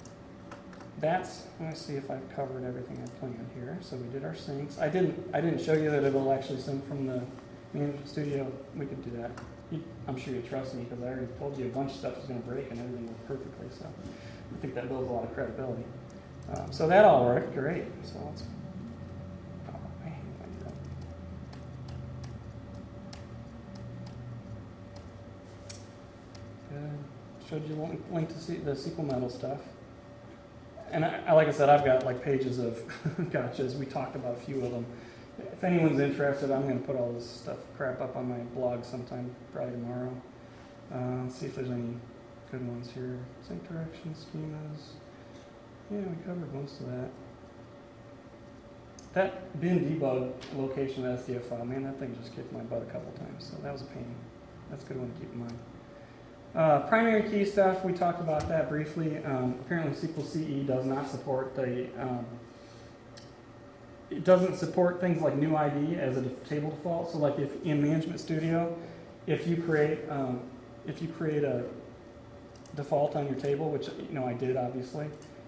S1: that's, let me see if I've covered everything I planned here. So we did our syncs. I didn't show you that it'll actually sync from the Management Studio. We could do that. I'm sure you trust me because I already told you a bunch of stuff is going to break and everything worked perfectly. So I think that builds a lot of credibility. So that all worked great. So let's. Oh, I hate when I do that. Good. Showed you a link to see the SQL Metal stuff. And like I said, I've got like pages of gotchas. We talked about a few of them. If anyone's interested, I'm going to put all this stuff crap up on my blog sometime, probably tomorrow. Let's see if there's any good ones here. Sync direction schemas. Yeah, we covered most of that. That bin debug location of the SDF file, man, that thing just kicked my butt a couple times, so that was a pain. That's a good one to keep in mind. Primary key stuff, we talked about that briefly. Apparently SQL CE does not support the it doesn't support things like new ID as a table default. So like if in Management Studio, if you create a default on your table, which I did obviously,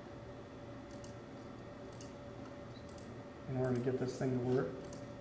S1: in order to get this thing to work.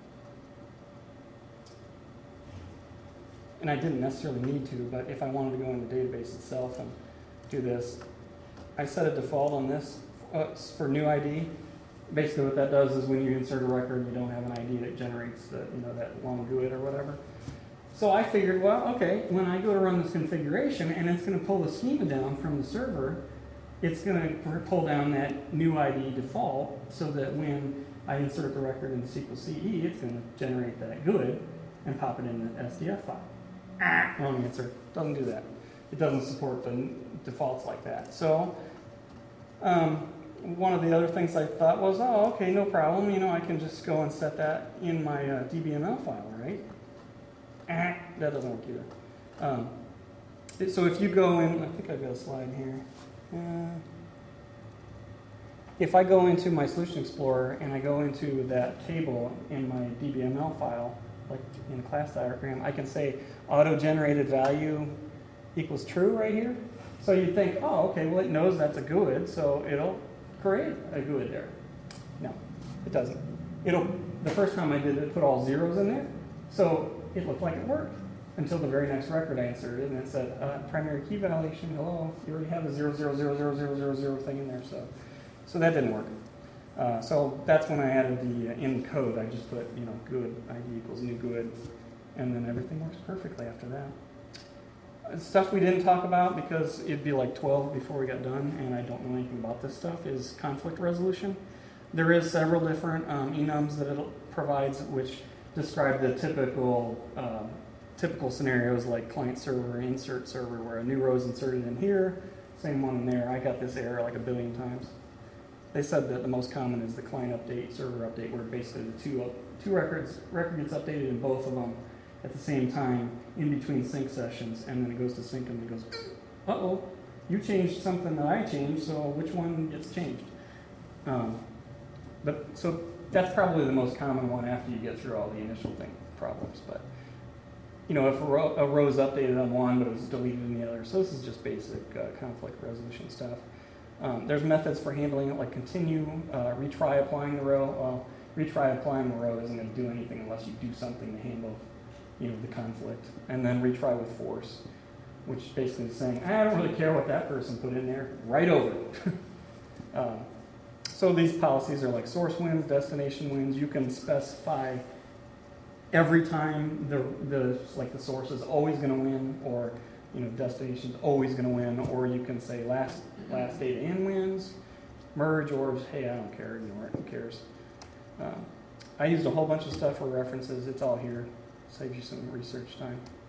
S1: And I didn't necessarily need to, but if I wanted to go in the database itself and do this, I set a default on this for new ID. Basically what that does is when you insert a record, you don't have an ID that generates that long GUID or whatever. So I figured, well, okay, when I go to run this configuration and it's going to pull the schema down from the server, it's going to pull down that new ID default so that when I insert the record in SQL CE, it's going to generate that GUID and pop it in the SDF file. Wrong answer. Doesn't do that. It doesn't support the defaults like that. So one of the other things I thought was, oh, okay, no problem. I can just go and set that in my DBML file, right? That doesn't work either. So if you go in, I think I've got a slide here. If I go into my Solution Explorer and I go into that table in my DBML file, like in a class diagram, I can say auto-generated value equals true right here. So you think, oh, okay, well, it knows that's a GUID, so it'll create a GUID there. No, it doesn't. The first time I did it, put all zeros in there, so it looked like it worked. until the very next record I inserted, and it said, primary key validation, hello, you already have a 0000000 thing in there, so that didn't work. So that's when I added the in code. I just put, good, ID equals new good, and then everything works perfectly after that. Stuff we didn't talk about because it'd be like 12 before we got done, and I don't know anything about this stuff, is conflict resolution. There is several different enums that it provides which describe the typical scenarios like client server, insert server, where a new row is inserted in here, same one in there. I got this error like a billion times. They said that the most common is the client update, server update, where basically the two record gets updated in both of them at the same time in between sync sessions, and then it goes to sync and it goes, uh-oh, you changed something that I changed, so which one gets changed? So that's probably the most common one after you get through all the initial problems. But if a row is updated on one but it was deleted in the other, so this is just basic conflict resolution stuff. There's methods for handling it, like continue, retry applying the row. Well, retry applying the row isn't going to do anything unless you do something to handle the conflict. And then retry with force, which basically is saying, I don't really care what that person put in there, right over it. So these policies are like source wins, destination wins. You can specify every time the source is always going to win, or destination is always going to win, or you can say last data in wins, merge, or hey, I don't care, ignore it, who cares? I used a whole bunch of stuff for references. It's all here. Saves you some research time.